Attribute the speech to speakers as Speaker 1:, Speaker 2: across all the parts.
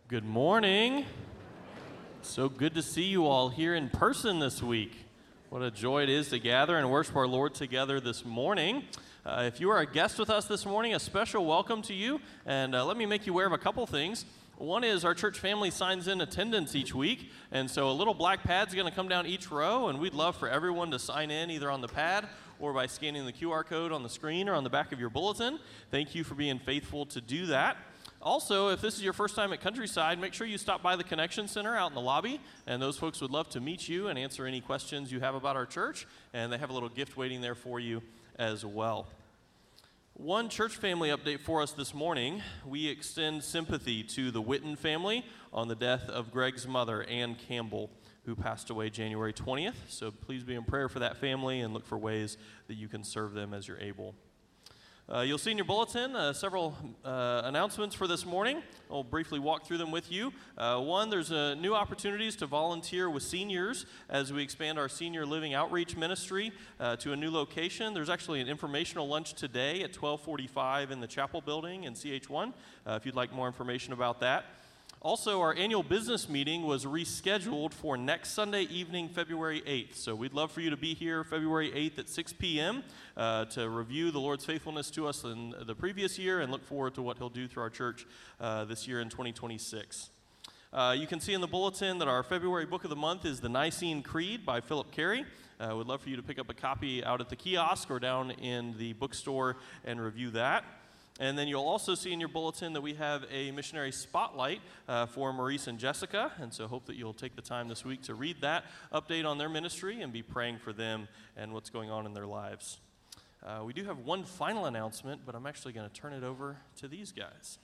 Speaker 1: Good morning. So good to see you all here in person this week. What a joy it is to gather and worship our Lord together this morning. If you are a guest with us this morning, a special welcome to you. And let me make you aware of a couple things. One is our church family signs in attendance each week, and so a little black pad's going to come down each row, and we'd love for everyone to sign in either on the pad or by scanning the QR code on the screen or on the back of your bulletin. Thank you for being faithful to do that. Also, if this is your first time at Countryside, make sure you stop by the Connection Center out in the lobby, and those folks would love to meet you and answer any questions you have about our church, and they have a little gift waiting there for you as well. One church family update for us this morning. We extend sympathy to the Witten family on the death of Greg's mother, Ann Campbell, who passed away January 20th. So please be in prayer for that family and look for ways that you can serve them as you're able. You'll see in your bulletin several announcements for this morning. I'll briefly walk through them with you. One, there's new opportunities to volunteer with seniors as we expand our senior living outreach ministry to a new location. There's actually an informational lunch today at 12:45 in the chapel building in CH1 if you'd like more information about that. Also, our annual business meeting was rescheduled for next Sunday evening, February 8th. So we'd love for you to be here February 8th at 6 p.m. To review the Lord's faithfulness to us in the previous year and look forward to what He'll do through our church this year in 2026. You can see in the bulletin that our February book of the month is The Nicene Creed by Philip Carey. We'd love for you to pick up a copy out at the kiosk or down in the bookstore and review that. And then you'll also see in your bulletin that we have a missionary spotlight for Maurice and Jessica. And so hope that you'll take the time this week to read that update on their ministry and be praying for them and what's going on in their lives. We do have one final announcement, but I'm actually going to turn it over to these guys.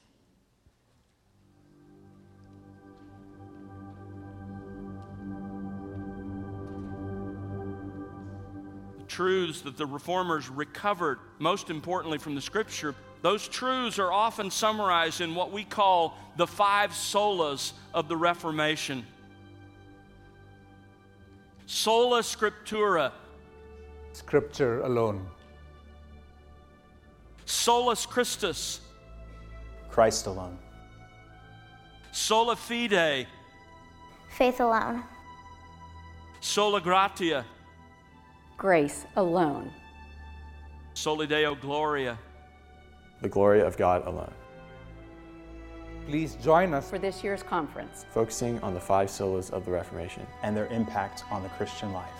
Speaker 2: The truths that the Reformers recovered, most importantly from the Scripture, those truths are often summarized in what we call the 5 solas of the Reformation. Sola Scriptura.
Speaker 3: Scripture alone.
Speaker 2: Solus Christus.
Speaker 4: Christ alone.
Speaker 2: Sola Fide.
Speaker 5: Faith alone.
Speaker 2: Sola Gratia.
Speaker 6: Grace alone.
Speaker 2: Soli Deo Gloria.
Speaker 4: The glory of God alone.
Speaker 3: Please join us
Speaker 6: For this year's conference,
Speaker 4: Focusing on the 5 solas of the Reformation
Speaker 7: and their impact on the Christian life.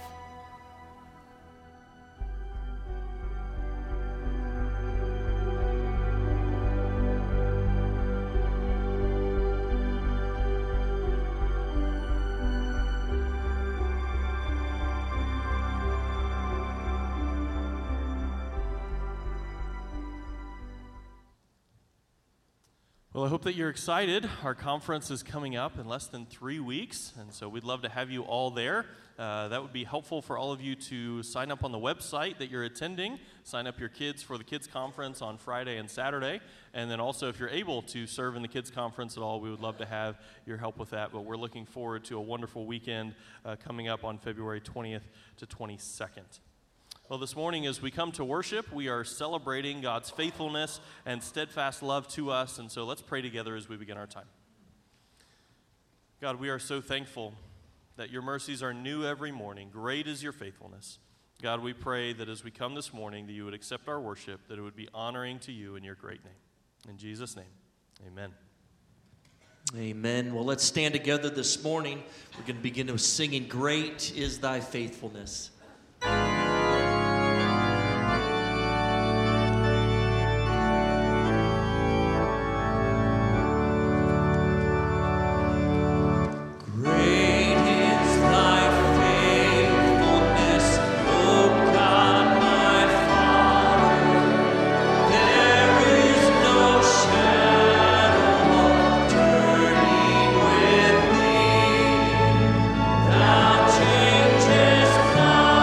Speaker 1: Well, I hope that you're excited. Our conference is coming up in less than 3 weeks, and so we'd love to have you all there. That would be helpful for all of you to sign up on the website that you're attending, sign up your kids for the kids conference on Friday and Saturday, and then also if you're able to serve in the kids conference at all, we would love to have your help with that. But we're looking forward to a wonderful weekend coming up on February 20th to 22nd. Well, this morning as we come to worship, we are celebrating God's faithfulness and steadfast love to us, and so let's pray together as we begin our time. God, we are so thankful that your mercies are new every morning. Great is your faithfulness. God, we pray that as we come this morning, that you would accept our worship, that it would be honoring to you in your great name. In Jesus' name, amen.
Speaker 8: Amen. Well, let's stand together this morning. We're going to begin with singing, Great is Thy Faithfulness.
Speaker 9: Thou changest not.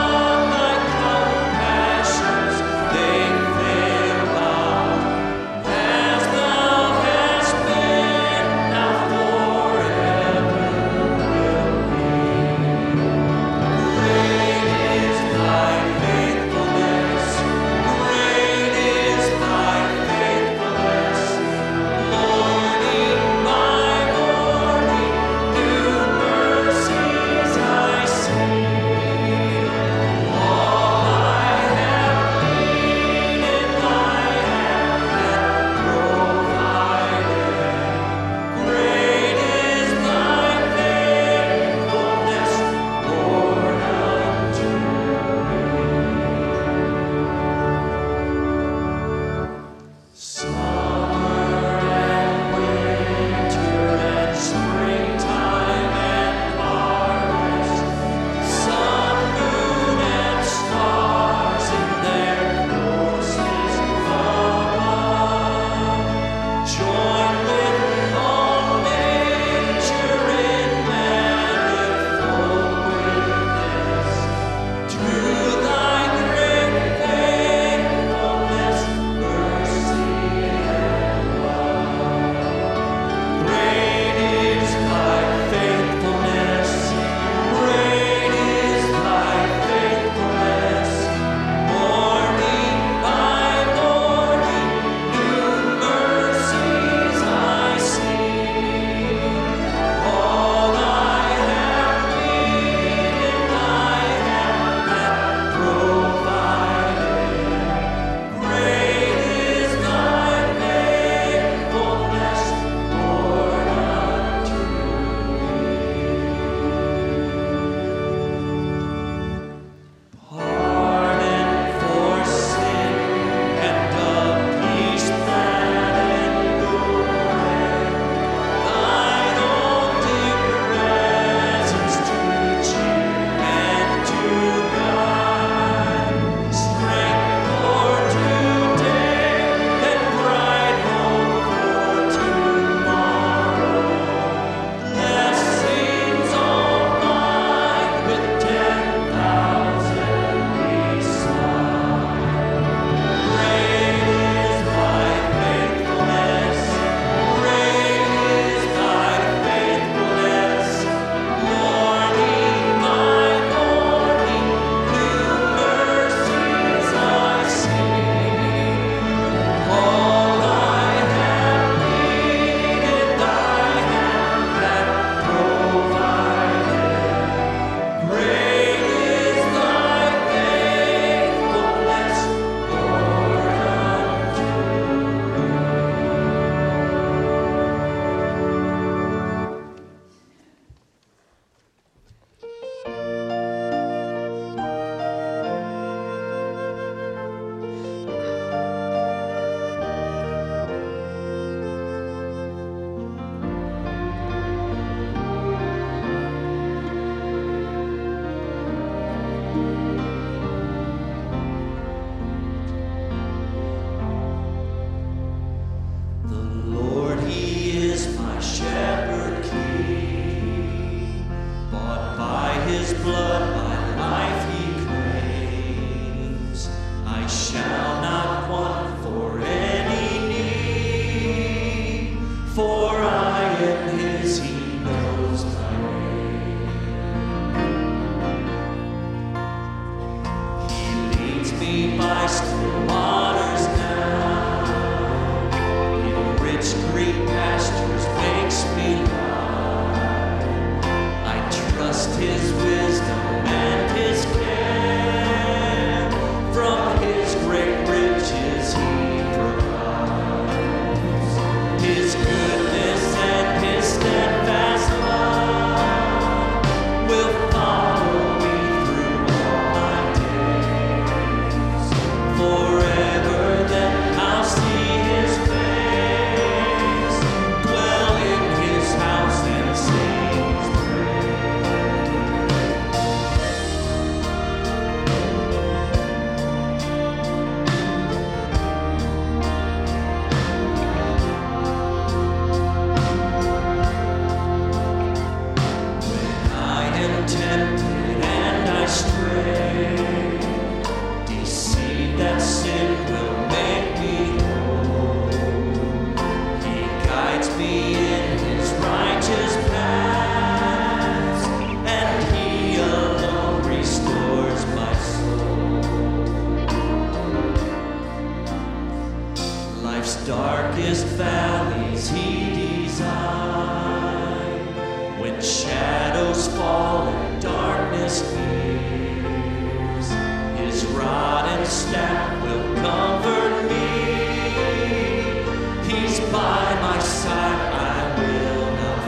Speaker 8: blood my life he claims. I shall not want for any need, for I am his, he knows my name. He leads me by still waters now, in rich green pastures makes me lie. I trust his wisdom and his care, from his great riches he provides. His goodness and his steadfast love will follow me through all my days. Forever then I'll see his face, dwell in his house and sing his When I am tempted and I stray, deceived that sin will make me whole, he guides me in his righteous paths, and he alone restores my soul. Life's darkest valleys he designed, when shadows fall and darkness nears, his rod and staff will comfort me. He's by my side, I will not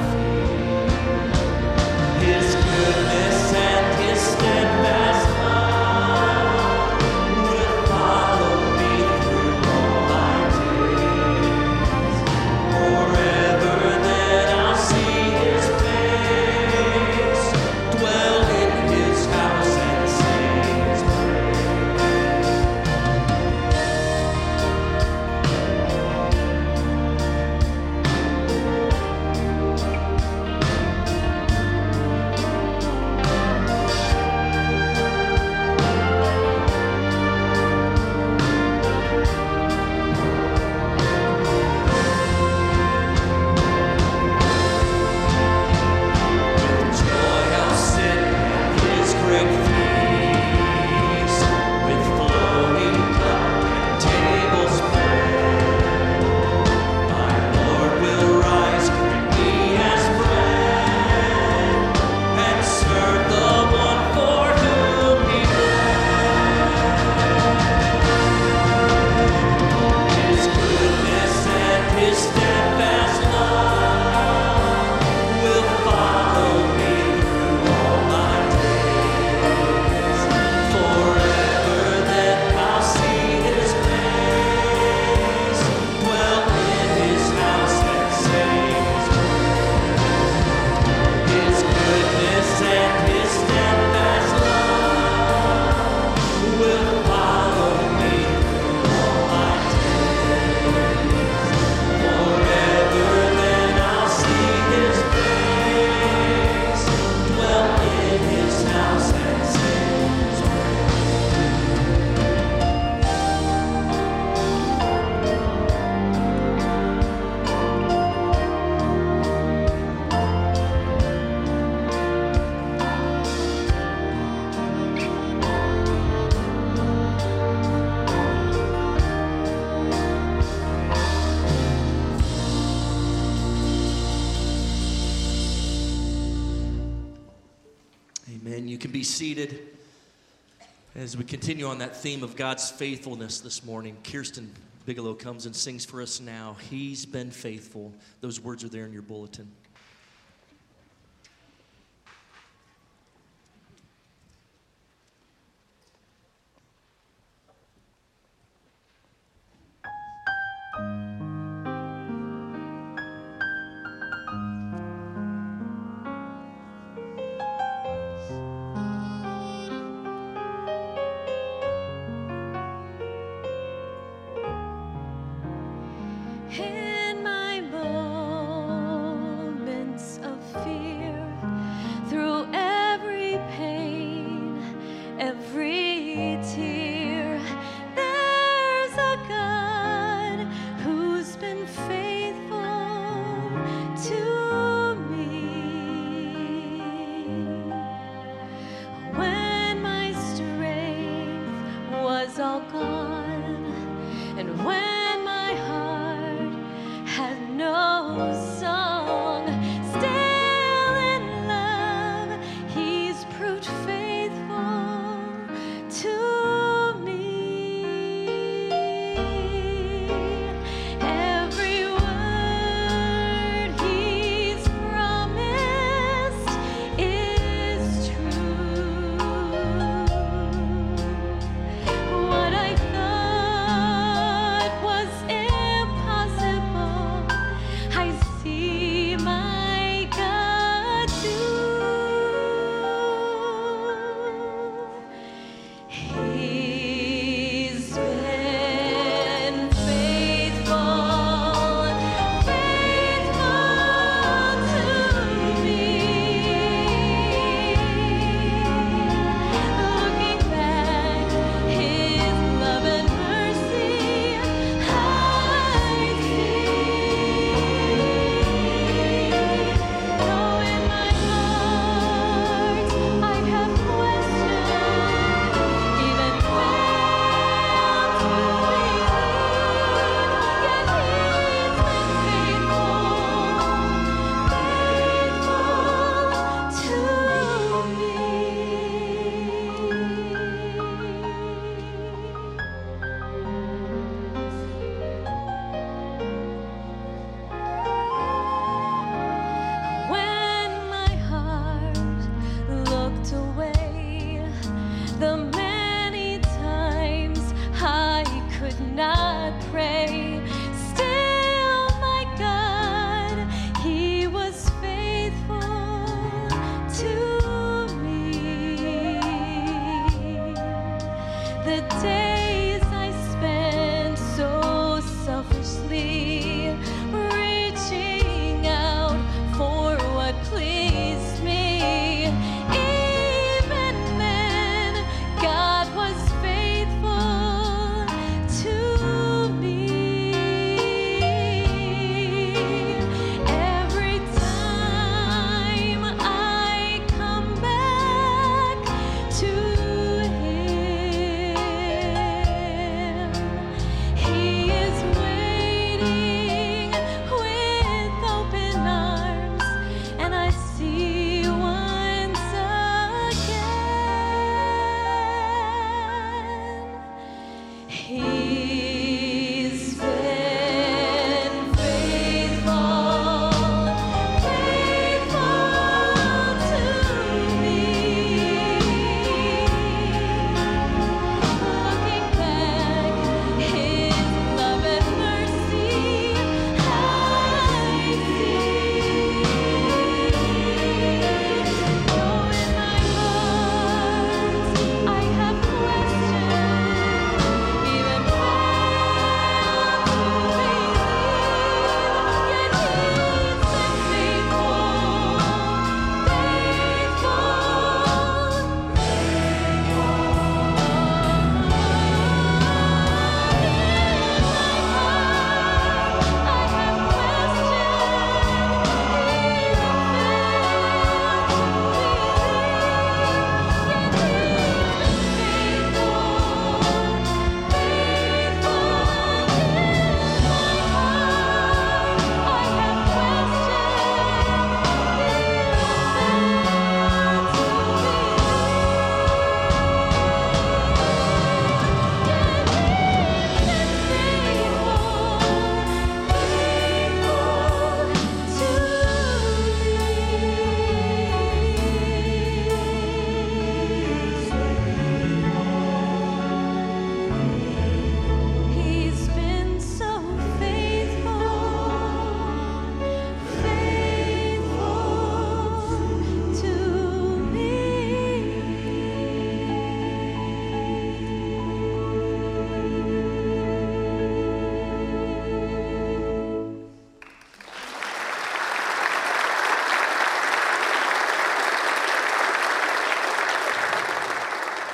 Speaker 8: fear. His goodness and his steadfast love will follow me through all my days. Forever then I'll see his face, dwell in his house and sing his With joy I'll sit at his great feast, with flowing cup and table spread. My Lord will rise, greet me as bread, and serve the one for whom he bled. His goodness and his steadfast love will follow me through all my days. Forever then I'll see his face, dwell in his house and sing his praise. His goodness and his steadfast love will follow me through all my days. Forever then I'll see his face, dwell in his house and sing his Amen. You can be seated as we continue on that theme of God's faithfulness this morning. Kirsten Bigelow comes and sings for us now. He's been faithful. Those words are there in your bulletin.
Speaker 9: In my moment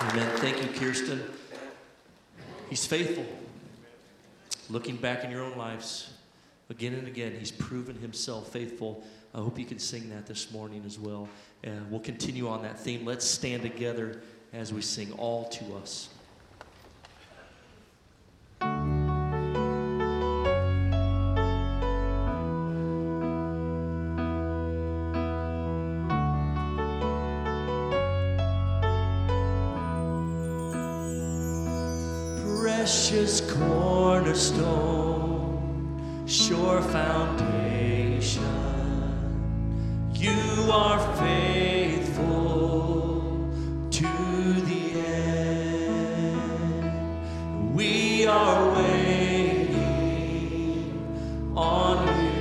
Speaker 8: Amen. Thank you, Kirsten. He's faithful. Looking back in your own lives, again and again, he's proven himself faithful. I hope you can sing that this morning as well. And we'll continue on that theme. Let's stand together as we sing All to Us. Precious cornerstone, sure foundation, you are faithful to the end. We are waiting on you,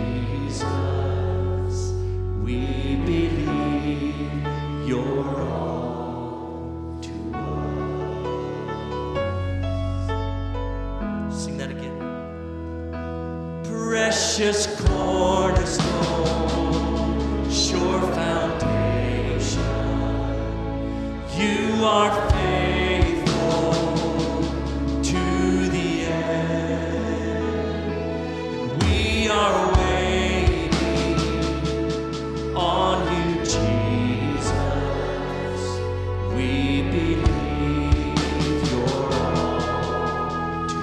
Speaker 8: Jesus. We believe you're all to us. Sing that again. Precious cornerstone, sure foundation, you are faithful to the end. We are waiting on you, Jesus. We believe you're all to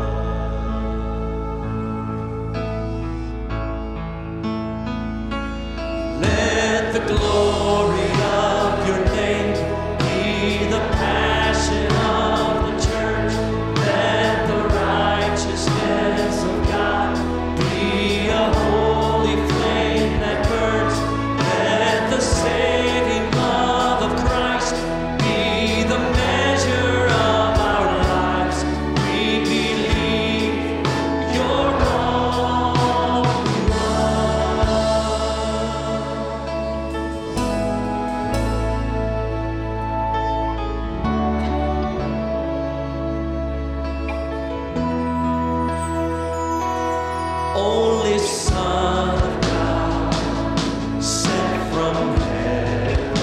Speaker 8: us. Let the glory of your name be the passion of the church. Let the righteousness of God be a holy flame that burns. Let the saving love of Christ be the measure of our lives. We believe you're all to only Son of God, sent from heaven,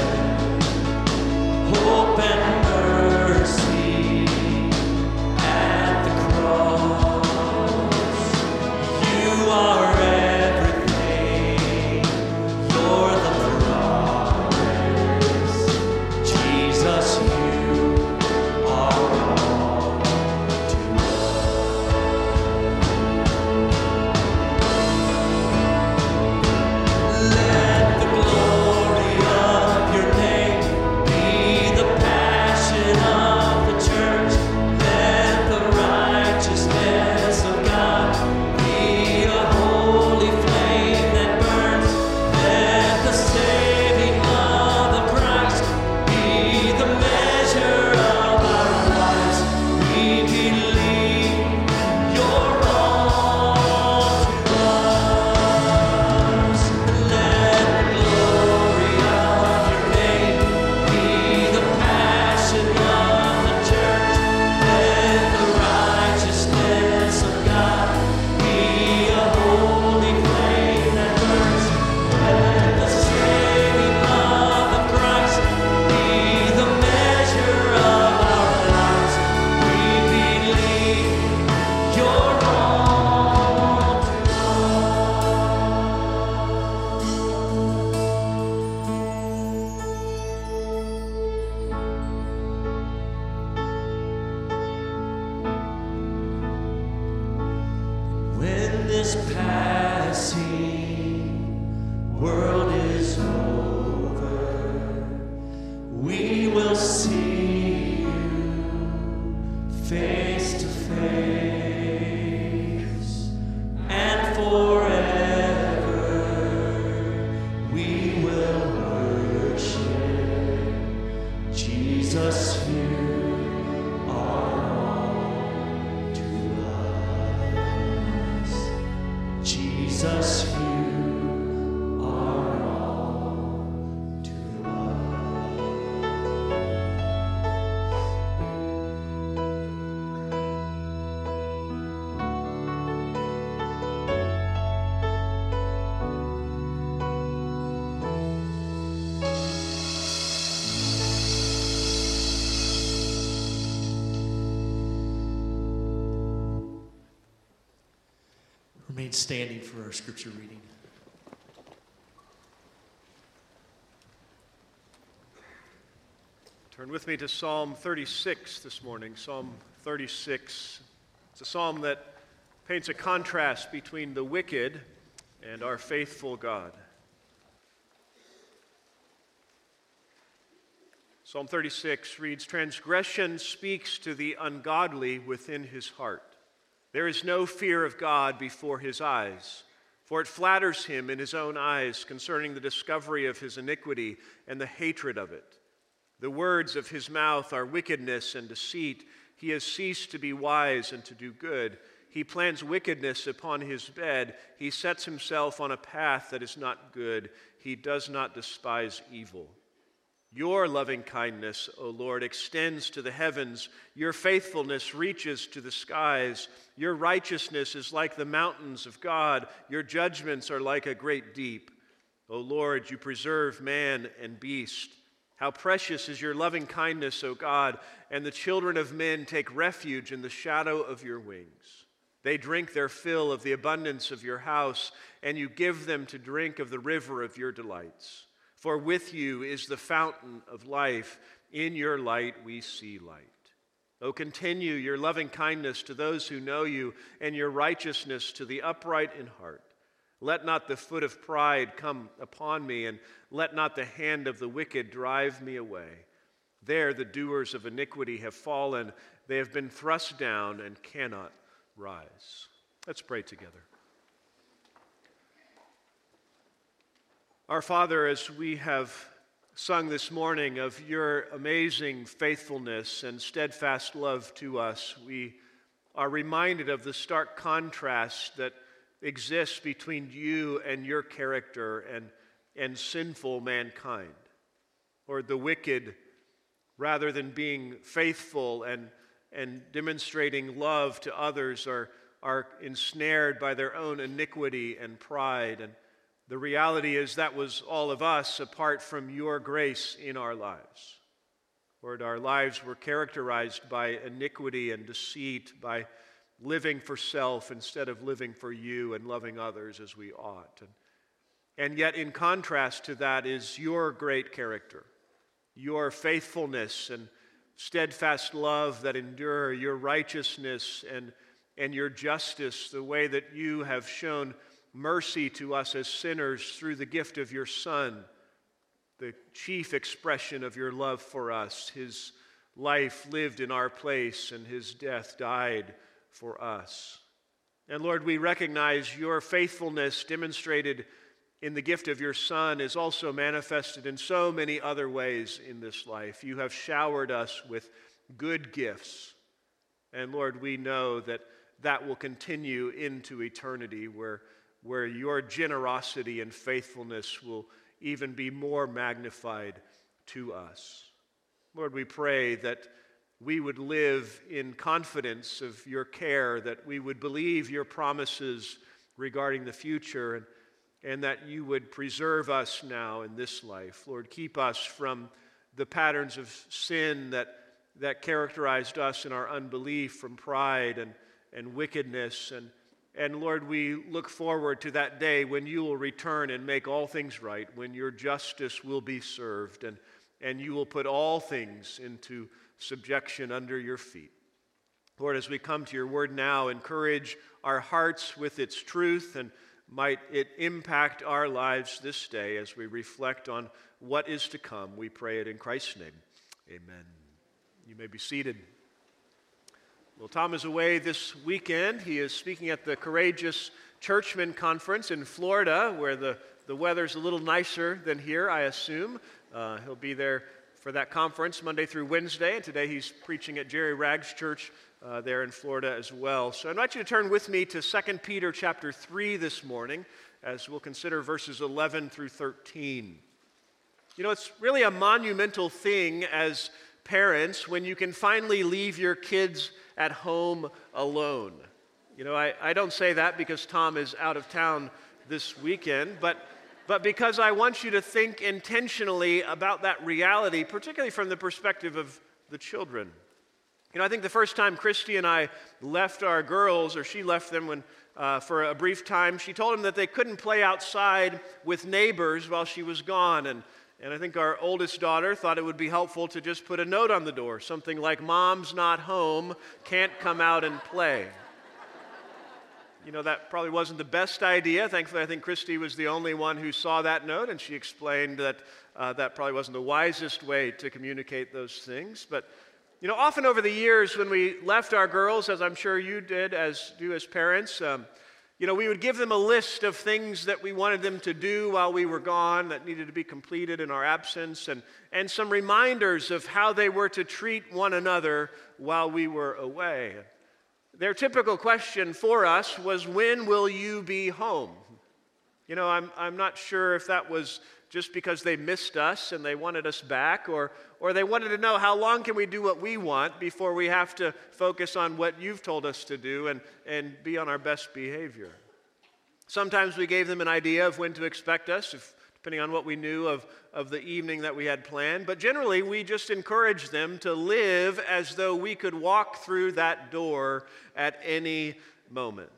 Speaker 8: hope and mercy at the cross. You are everything, you're the promise. Jesus, you are all to Let the glory of your name be the passion of the church. Let the righteousness of God be a holy flame that burns. Let the saving love of Christ be the measure of our lives. We believe you're all to us. Let the glory of your name be the passion of the church. Let the righteousness of God be a holy flame that burns. Let the saving love of Christ be the measure of our lives. We believe you're all to When this passing world is over, we will see you face to face, and forever we will worship Jesus. You are all to us. Jesus, you are
Speaker 9: remain standing for our scripture reading.
Speaker 10: Turn with me to Psalm 36 this morning. Psalm 36. It's a psalm that paints a contrast between the wicked and our faithful God. Psalm 36 reads, "Transgression speaks to the ungodly within his heart. There is no fear of God before his eyes, for it flatters him in his own eyes concerning the discovery of his iniquity and the hatred of it. The words of his mouth are wickedness and deceit. He has ceased to be wise and to do good. He plans wickedness upon his bed. He sets himself on a path that is not good. He does not despise evil. Your loving kindness, O Lord, extends to the heavens. Your faithfulness reaches to the skies. Your righteousness is like the mountains of God. Your judgments are like a great deep. O Lord, you preserve man and beast. How precious is your loving kindness, O God, and the children of men take refuge in the shadow of your wings. They drink their fill of the abundance of your house, and you give them to drink of the river of your delights. For with you is the fountain of life. In your light we see light. O continue your loving kindness to those who know you, and your righteousness to the upright in heart. Let not the foot of pride come upon me, and let not the hand of the wicked drive me away. There the doers of iniquity have fallen. They have been thrust down and cannot rise." Let's pray together. Our Father, as we have sung this morning of your amazing faithfulness and steadfast love to us, we are reminded of the stark contrast that exists between you and your character and sinful mankind. Or the wicked, rather than being faithful and demonstrating love to others, are ensnared by their own iniquity and pride. And the reality is that was all of us apart from your grace in our lives. Lord, our lives were characterized by iniquity and deceit, by living for self instead of living for you and loving others as we ought. And yet, in contrast to that is your great character, your faithfulness and steadfast love that endure, your righteousness and your justice, the way that you have shown mercy to us as sinners through the gift of your Son, the chief expression of your love for us. His life lived in our place and his death died for us. And Lord, we recognize your faithfulness demonstrated in the gift of your Son is also manifested in so many other ways in this life. You have showered us with good gifts. And Lord, we know that that will continue into eternity where your generosity and faithfulness will even be more magnified to us. Lord, we pray that we would live in confidence of your care, that we would believe your promises regarding the future, and that you would preserve us now in this life. Lord, keep us from the patterns of sin that characterized us in our unbelief, from pride and wickedness. And Lord, we look forward to that day when you will return and make all things right, when your justice will be served, and you will put all things into subjection under your feet. Lord, as we come to your word now, encourage our hearts with its truth, and might it impact our lives this day as we reflect on what is to come. We pray it in Christ's name. Amen. You may be seated. Well, Tom is away this weekend. He is speaking at the Courageous Churchmen Conference in Florida, where the weather's a little nicer than here, I assume. He'll be there for that conference Monday through Wednesday, and today he's preaching at Jerry Rags Church there in Florida as well. So I invite you to turn with me to 2 Peter chapter 3 this morning as we'll consider verses 11 through 13. You know, it's really a monumental thing as parents when you can finally leave your kids at home alone. You know, I don't say that because Tom is out of town this weekend, but because I want you to think intentionally about that reality, particularly from the perspective of the children. You know, I think the first time Christy and I left our girls, or she left them when for a brief time. She told him that they couldn't play outside with neighbors while she was gone. And I think our oldest daughter thought it would be helpful to just put a note on the door, something like, "Mom's not home, can't come out and play." You know, that probably wasn't the best idea. Thankfully, I think Christy was the only one who saw that note, and she explained that that probably wasn't the wisest way to communicate those things. But, you know, often over the years when we left our girls, as I'm sure you did, as parents, you know, we would give them a list of things that we wanted them to do while we were gone that needed to be completed in our absence, and some reminders of how they were to treat one another while we were away. Their typical question for us was, "When will you be home?" You know, I'm not sure if that was just because they missed us and they wanted us back, or they wanted to know, how long can we do what we want before we have to focus on what you've told us to do and be on our best behavior. Sometimes we gave them an idea of when to expect us, depending on what we knew of the evening that we had planned. But generally, we just encouraged them to live as though we could walk through that door at any moment.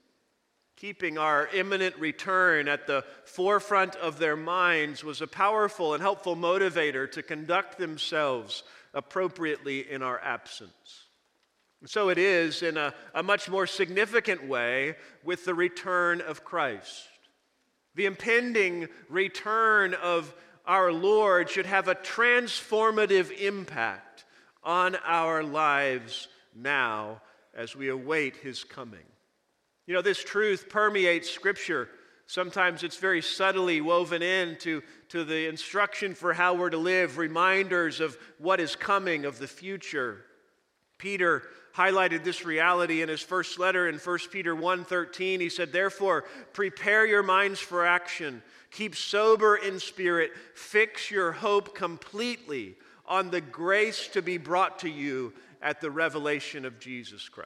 Speaker 10: Keeping our imminent return at the forefront of their minds was a powerful and helpful motivator to conduct themselves appropriately in our absence. And so it is in a much more significant way with the return of Christ. The impending return of our Lord should have a transformative impact on our lives now as we await His coming. You know, this truth permeates Scripture. Sometimes it's very subtly woven into the instruction for how we're to live, reminders of what is coming, of the future. Peter highlighted this reality in his first letter in 1 Peter 1:13. He said, "Therefore, prepare your minds for action. Keep sober in spirit. Fix your hope completely on the grace to be brought to you at the revelation of Jesus Christ."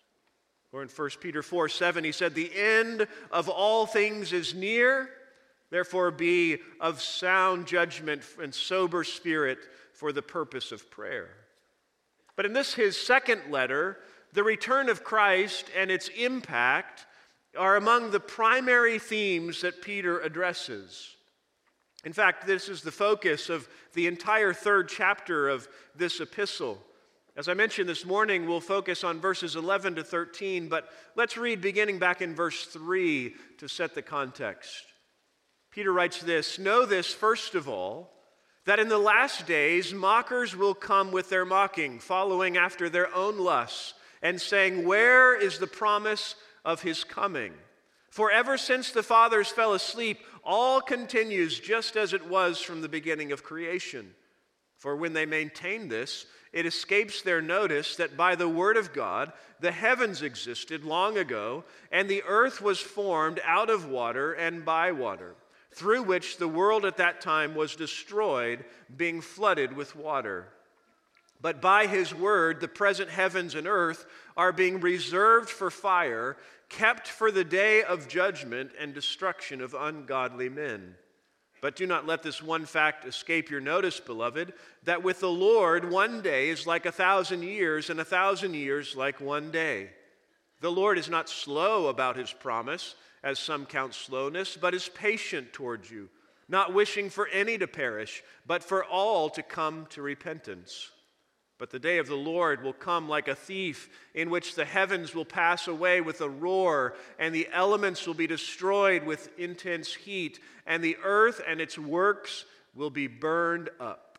Speaker 10: Or in 1 Peter 4:7, he said, "The end of all things is near. Therefore, be of sound judgment and sober spirit for the purpose of prayer." But in this, his second letter, the return of Christ and its impact are among the primary themes that Peter addresses. In fact, this is the focus of the entire third chapter of this epistle. As I mentioned this morning, we'll focus on verses 11 to 13, but let's read beginning back in verse 3 to set the context. Peter writes this, "Know this, first of all, that in the last days mockers will come with their mocking, following after their own lusts, and saying, 'Where is the promise of His coming?' For ever since the fathers fell asleep, all continues just as it was from the beginning of creation. For when they maintain this, it escapes their notice that by the word of God the heavens existed long ago, and the earth was formed out of water and by water, through which the world at that time was destroyed, being flooded with water. But by His word the present heavens and earth are being reserved for fire, kept for the day of judgment and destruction of ungodly men. But do not let this one fact escape your notice, beloved, that with the Lord 1 day is like 1,000 years, and 1,000 years like 1 day. The Lord is not slow about His promise, as some count slowness, but is patient towards you, not wishing for any to perish, but for all to come to repentance. But the day of the Lord will come like a thief, in which the heavens will pass away with a roar, and the elements will be destroyed with intense heat, and the earth and its works will be burned up.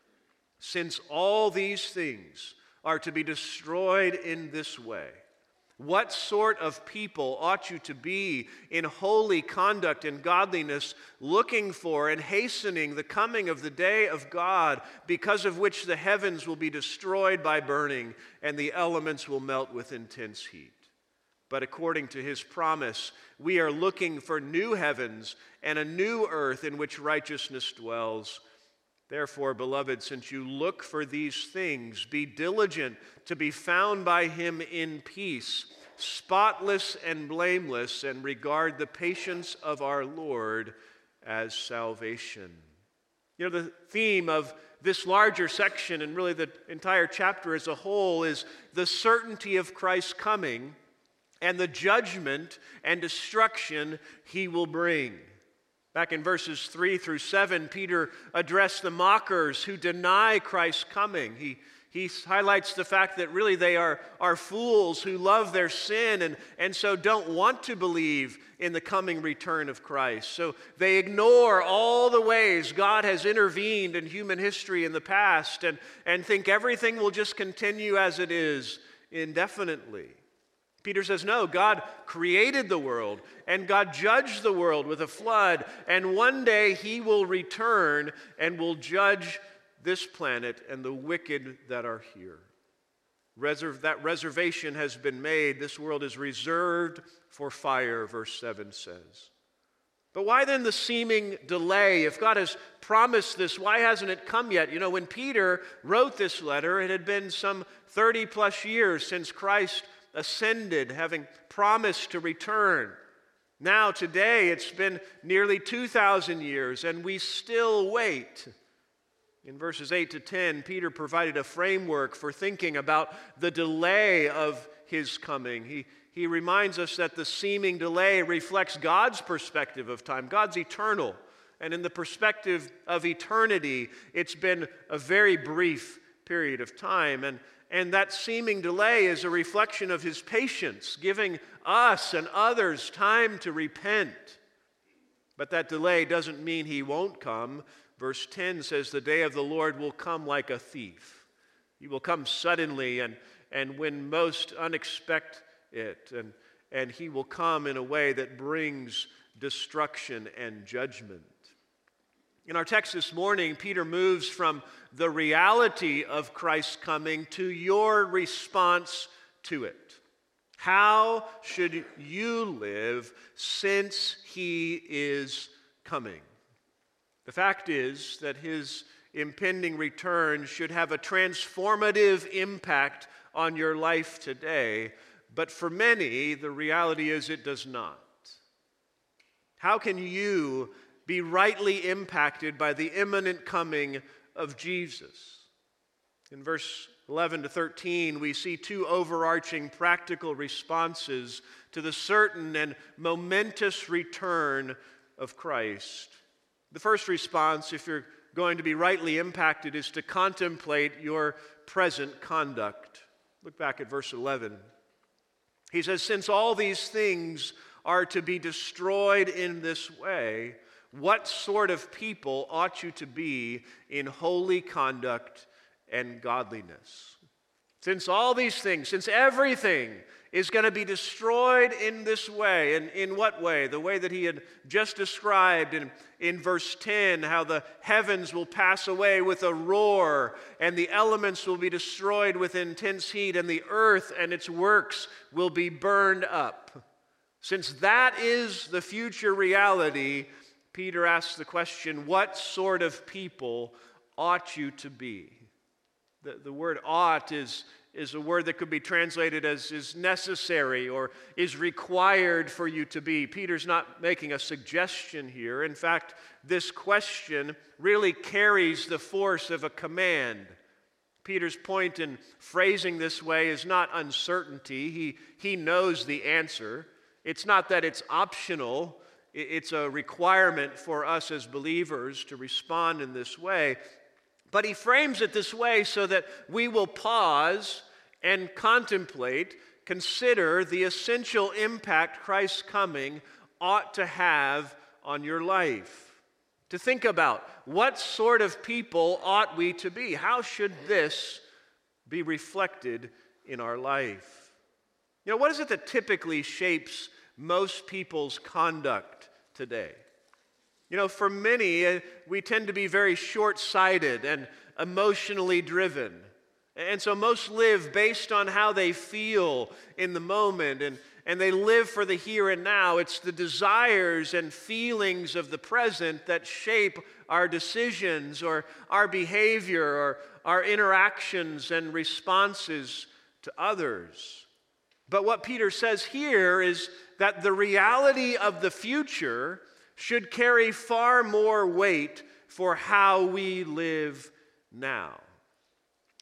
Speaker 10: Since all these things are to be destroyed in this way, what sort of people ought you to be in holy conduct and godliness, looking for and hastening the coming of the day of God, because of which the heavens will be destroyed by burning, and the elements will melt with intense heat? But according to His promise, we are looking for new heavens and a new earth in which righteousness dwells. Therefore, beloved, since you look for these things, be diligent to be found by Him in peace, spotless and blameless, and regard the patience of our Lord as salvation." You know, the theme of this larger section, and really the entire chapter as a whole, is the certainty of Christ's coming and the judgment and destruction he will bring. Back in verses 3 through 7, Peter addressed the mockers who deny Christ's coming. He highlights the fact that really they are fools who love their sin and so don't want to believe in the coming return of Christ. So they ignore all the ways God has intervened in human history in the past and think everything will just continue as it is indefinitely. Peter says, no, God created the world, and God judged the world with a flood, and one day he will return and will judge this planet and the wicked that are here. That reservation has been made. This world is reserved for fire, verse 7 says. But why then the seeming delay? If God has promised this, why hasn't it come yet? You know, when Peter wrote this letter, it had been some 30 plus years since Christ ascended, having promised to return. Now, today, it's been nearly 2,000 years, and we still wait. In verses 8 to 10, Peter provided a framework for thinking about the delay of his coming. He reminds us that the seeming delay reflects God's perspective of time. God's eternal, and in the perspective of eternity, it's been a very brief period of time. And that seeming delay is a reflection of his patience, giving us and others time to repent. But that delay doesn't mean he won't come. Verse 10 says, the day of the Lord will come like a thief. He will come suddenly and when most unexpect it. And he will come in a way that brings destruction and judgment. In our text this morning, Peter moves from the reality of Christ's coming to your response to it. How should you live since he is coming? The fact is that his impending return should have a transformative impact on your life today, but for many, the reality is it does not. How can you be rightly impacted by the imminent coming of Jesus? In verse 11 to 13, we see two overarching practical responses to the certain and momentous return of Christ. The first response, if you're going to be rightly impacted, is to contemplate your present conduct. Look back at verse 11. He says, since all these things are to be destroyed in this way, what sort of people ought you to be in holy conduct and godliness? Since all these things, since everything is going to be destroyed in this way, and in what way? The way that he had just described in verse 10, how the heavens will pass away with a roar, and the elements will be destroyed with intense heat, and the earth and its works will be burned up. Since that is the future reality, Peter asks the question, what sort of people ought you to be? The word ought is a word that could be translated as is necessary or is required for you to be. Peter's not making a suggestion here. In fact, this question really carries the force of a command. Peter's point in phrasing this way is not uncertainty. He knows the answer. It's not that it's optional. It's a requirement for us as believers to respond in this way. But he frames it this way so that we will pause and contemplate, consider the essential impact Christ's coming ought to have on your life. To think about what sort of people ought we to be? How should this be reflected in our life? You know, what is it that typically shapes most people's conduct today? You know, for many, we tend to be very short-sighted and emotionally driven. And so most live based on how they feel in the moment, and they live for the here and now. It's the desires and feelings of the present that shape our decisions or our behavior or our interactions and responses to others. But what Peter says here is that the reality of the future should carry far more weight for how we live now.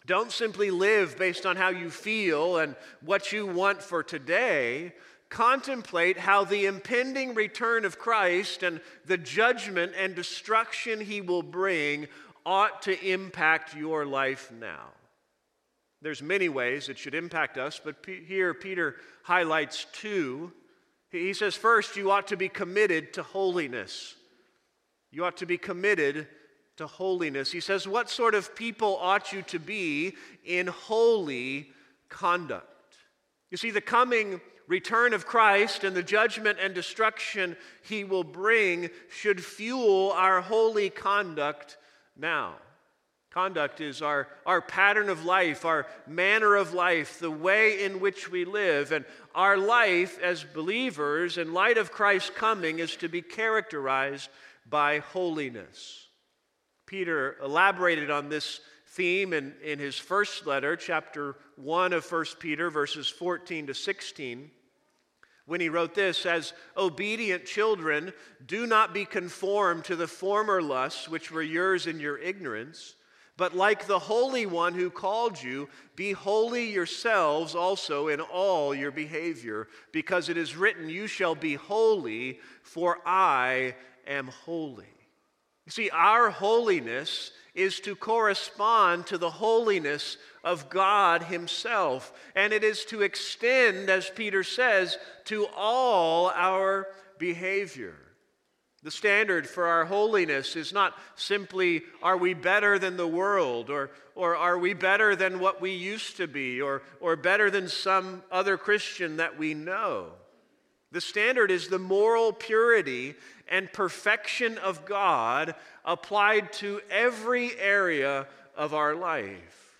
Speaker 10: Don't simply live based on how you feel and what you want for today. Contemplate how the impending return of Christ and the judgment and destruction he will bring ought to impact your life now. There's many ways it should impact us, but here Peter highlights two. He says, first, you ought to be committed to holiness. You ought to be committed to holiness. He says, what sort of people ought you to be in holy conduct? You see, the coming return of Christ and the judgment and destruction he will bring should fuel our holy conduct now. Conduct is our pattern of life, our manner of life, the way in which we live. And our life as believers, in light of Christ's coming, is to be characterized by holiness. Peter elaborated on this theme in his first letter, chapter 1 of 1 Peter, verses 14 to 16, when he wrote this, as obedient children, do not be conformed to the former lusts which were yours in your ignorance, but like the Holy One who called you, be holy yourselves also in all your behavior, because it is written, you shall be holy, for I am holy. You see, our holiness is to correspond to the holiness of God himself, and it is to extend, as Peter says, to all our behavior. The standard for our holiness is not simply, are we better than the world, or are we better than what we used to be, or better than some other Christian that we know. The standard is the moral purity and perfection of God applied to every area of our life.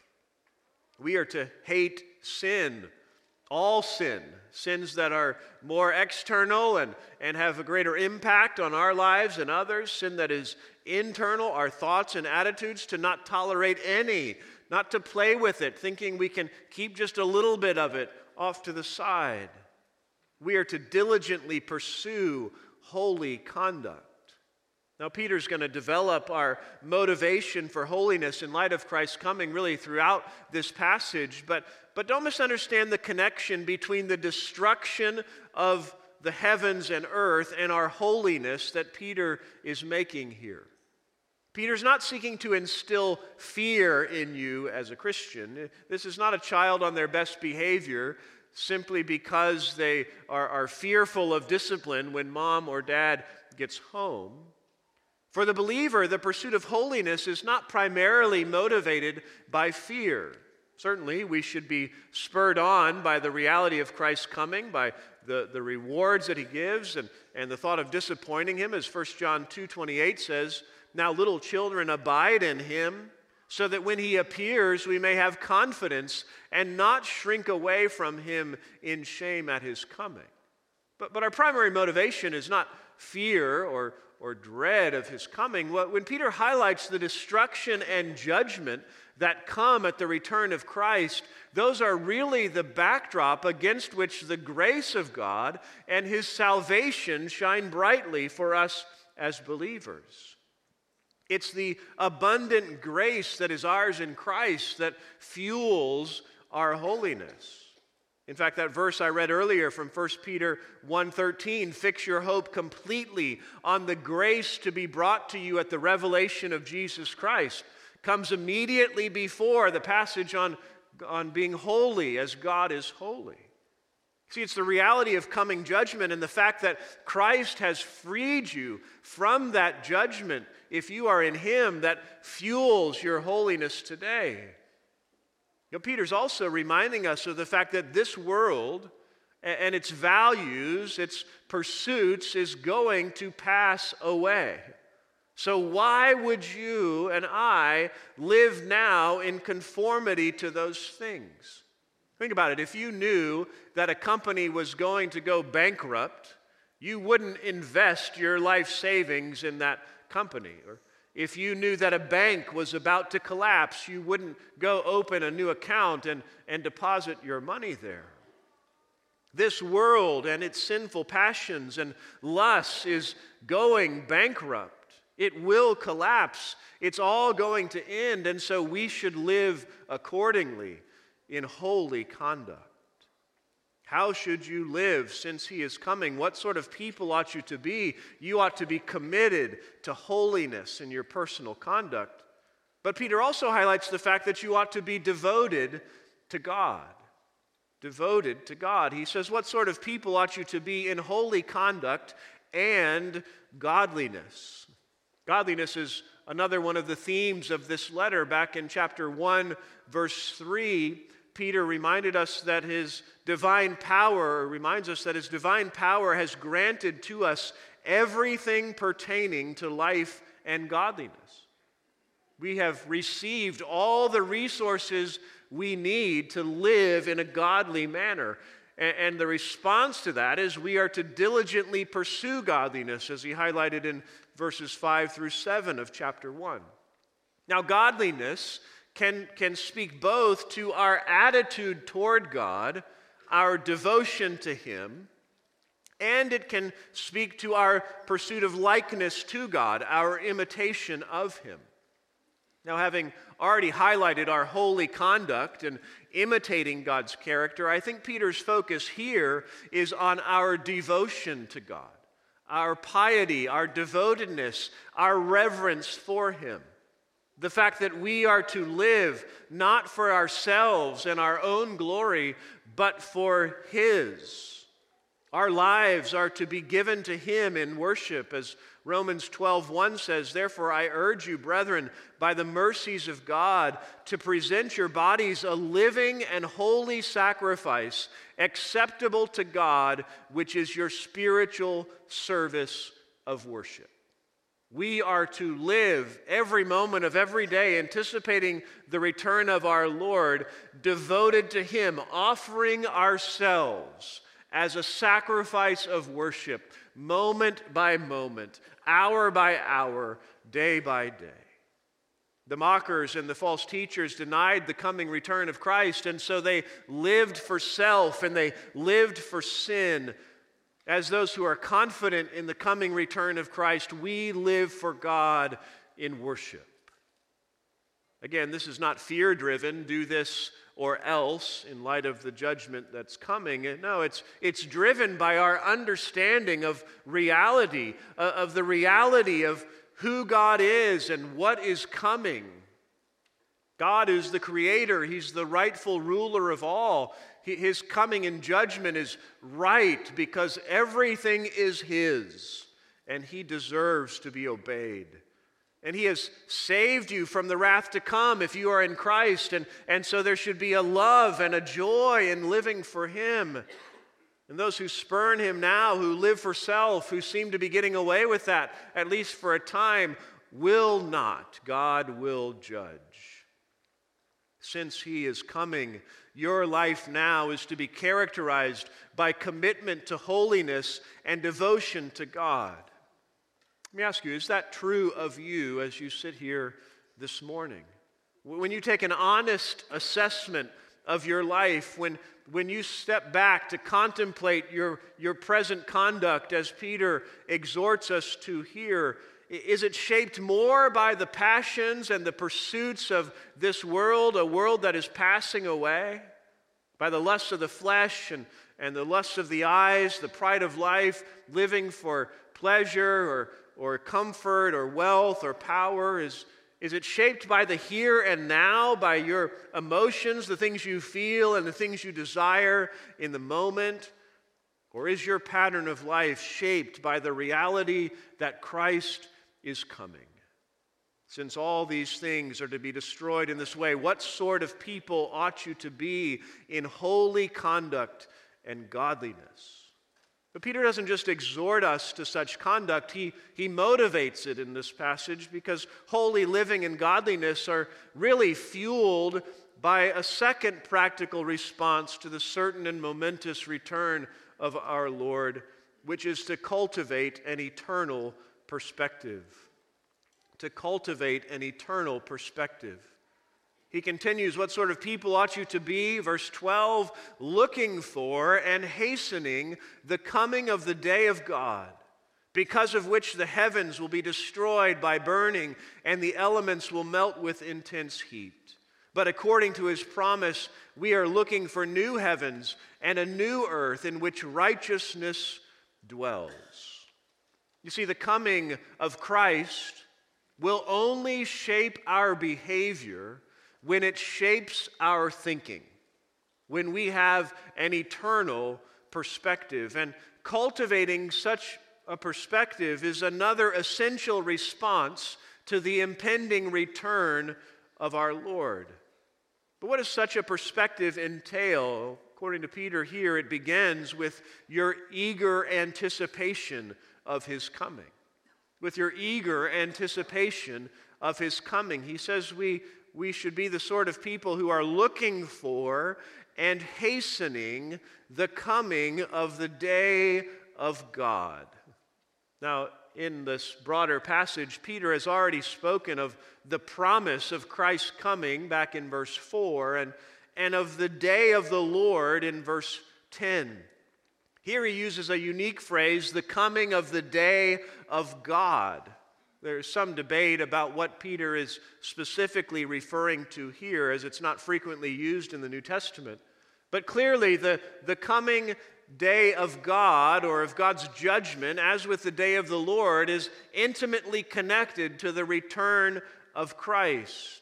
Speaker 10: We are to hate sin, all sin, sins that are more external and have a greater impact on our lives and others, sin that is internal, our thoughts and attitudes, to not tolerate any, not to play with it, thinking we can keep just a little bit of it off to the side. We are to diligently pursue holy conduct. Now, Peter's going to develop our motivation for holiness in light of Christ's coming really throughout this passage, but don't misunderstand the connection between the destruction of the heavens and earth and our holiness that Peter is making here. Peter's not seeking to instill fear in you as a Christian. This is not a child on their best behavior simply because they are fearful of discipline when mom or dad gets home. For the believer, the pursuit of holiness is not primarily motivated by fear. Certainly, we should be spurred on by the reality of Christ's coming, by the rewards that he gives, and the thought of disappointing him, as 1 John 2:28 says, now little children, abide in him, so that when he appears, we may have confidence and not shrink away from him in shame at his coming. But our primary motivation is not fear or dread of his coming. When Peter highlights the destruction and judgment that come at the return of Christ, those are really the backdrop against which the grace of God and his salvation shine brightly for us as believers. It's the abundant grace that is ours in Christ that fuels our holiness. In fact, that verse I read earlier from 1 Peter 1:13, fix your hope completely on the grace to be brought to you at the revelation of Jesus Christ, comes immediately before the passage on being holy as God is holy. See, it's the reality of coming judgment and the fact that Christ has freed you from that judgment if you are in him that fuels your holiness today. Peter's also reminding us of the fact that this world and its values, its pursuits, is going to pass away. So why would you and I live now in conformity to those things? Think about it. If you knew that a company was going to go bankrupt, you wouldn't invest your life savings in that company. Or if you knew that a bank was about to collapse, you wouldn't go open a new account and deposit your money there. This world and its sinful passions and lusts is going bankrupt. It will collapse It's all going to end, and so we should live accordingly in holy conduct. How should you live since he is coming? What sort of people ought you to be? You ought to be committed to holiness in your personal conduct. But Peter also highlights the fact that you ought to be devoted to God. Devoted to God. He says, what sort of people ought you to be in holy conduct and godliness? Godliness is another one of the themes of this letter. Back in chapter 1, verse 3, Peter reminded us that his divine power, has granted to us everything pertaining to life and godliness. We have received all the resources we need to live in a godly manner. And the response to that is we are to diligently pursue godliness, as he highlighted in verses 5 through 7 of chapter 1. Now, godliness can speak both to our attitude toward God, our devotion to him, and it can speak to our pursuit of likeness to God, our imitation of him. Now, having already highlighted our holy conduct and imitating God's character, I think Peter's focus here is on our devotion to God, our piety, our devotedness, our reverence for him. The fact that we are to live not for ourselves and our own glory, but for his. Our lives are to be given to him in worship, as Romans 12:1 says, "Therefore I urge you, brethren, by the mercies of God, to present your bodies a living and holy sacrifice, acceptable to God, which is your spiritual service of worship." We are to live every moment of every day anticipating the return of our Lord, devoted to him, offering ourselves as a sacrifice of worship, moment by moment, hour by hour, day by day. The mockers and the false teachers denied the coming return of Christ, and so they lived for self and they lived for sin. As those who are confident in the coming return of Christ, we live for God in worship. Again, this is not fear-driven, do this or else, in light of the judgment that's coming. No, it's driven by our understanding of reality, of the reality of who God is and what is coming. God is the creator. He's the rightful ruler of all. His coming in judgment is right because everything is his, and he deserves to be obeyed. And he has saved you from the wrath to come if you are in Christ, and so there should be a love and a joy in living for him. And those who spurn him now, who live for self, who seem to be getting away with that, at least for a time, will not. God will judge. Since he is coming, your life now is to be characterized by commitment to holiness and devotion to God. Let me ask you, is that true of you as you sit here this morning? When you take an honest assessment of your life, when you step back to contemplate your present conduct, as Peter exhorts us to here, is it shaped more by the passions and the pursuits of this world, a world that is passing away? By the lusts of the flesh and the lusts of the eyes, the pride of life, living for pleasure or comfort or wealth or power? Is it shaped by the here and now, by your emotions, the things you feel and the things you desire in the moment? Or is your pattern of life shaped by the reality that Christ is coming? Since all these things are to be destroyed in this way, what sort of people ought you to be in holy conduct and godliness? But Peter doesn't just exhort us to such conduct, he motivates it in this passage, because holy living and godliness are really fueled by a second practical response to the certain and momentous return of our Lord, which is to cultivate an eternal perspective. To cultivate an eternal perspective. He continues, what sort of people ought you to be? Verse 12, looking for and hastening the coming of the day of God, because of which the heavens will be destroyed by burning, and the elements will melt with intense heat. But according to his promise, we are looking for new heavens and a new earth in which righteousness dwells. You see, the coming of Christ will only shape our behavior when it shapes our thinking, when we have an eternal perspective. And cultivating such a perspective is another essential response to the impending return of our Lord. But what does such a perspective entail? According to Peter here, it begins with your eager anticipation of his coming. With your eager anticipation of his coming. He says we should be the sort of people who are looking for and hastening the coming of the day of God. Now, in this broader passage, Peter has already spoken of the promise of Christ's coming back in verse 4 and of the day of the Lord in verse 10. Here he uses a unique phrase, the coming of the day of God. There's some debate about what Peter is specifically referring to here, as it's not frequently used in the New Testament. But clearly, the coming day of God, or of God's judgment, as with the day of the Lord, is intimately connected to the return of Christ.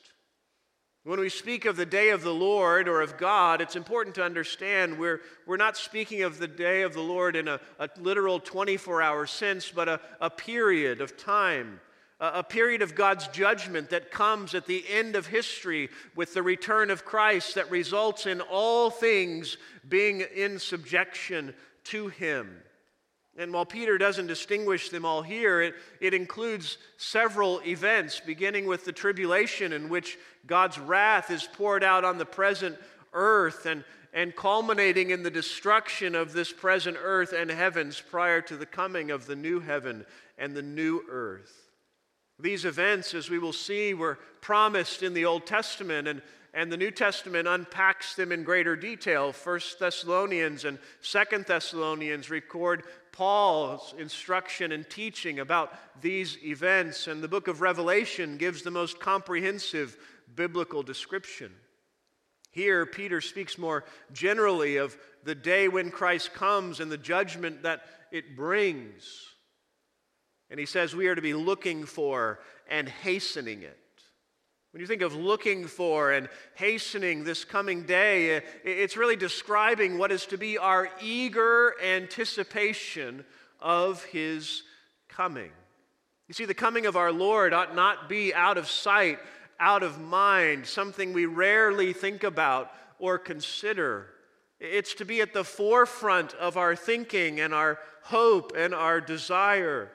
Speaker 10: When we speak of the day of the Lord or of God, it's important to understand we're not speaking of the day of the Lord in a literal 24-hour sense, but a period of time, a period of God's judgment that comes at the end of history with the return of Christ that results in all things being in subjection to Him. And while Peter doesn't distinguish them all here, it includes several events, beginning with the tribulation in which God's wrath is poured out on the present earth and culminating in the destruction of this present earth and heavens prior to the coming of the new heaven and the new earth. These events, as we will see, were promised in the Old Testament, and the New Testament unpacks them in greater detail. 1 Thessalonians and 2 Thessalonians record Paul's instruction and teaching about these events, and the book of Revelation gives the most comprehensive biblical description. Here, Peter speaks more generally of the day when Christ comes and the judgment that it brings. And he says we are to be looking for and hastening it. When you think of looking for and hastening this coming day, it's really describing what is to be our eager anticipation of His coming. You see, the coming of our Lord ought not be out of sight, out of mind, something we rarely think about or consider. It's to be at the forefront of our thinking and our hope and our desire.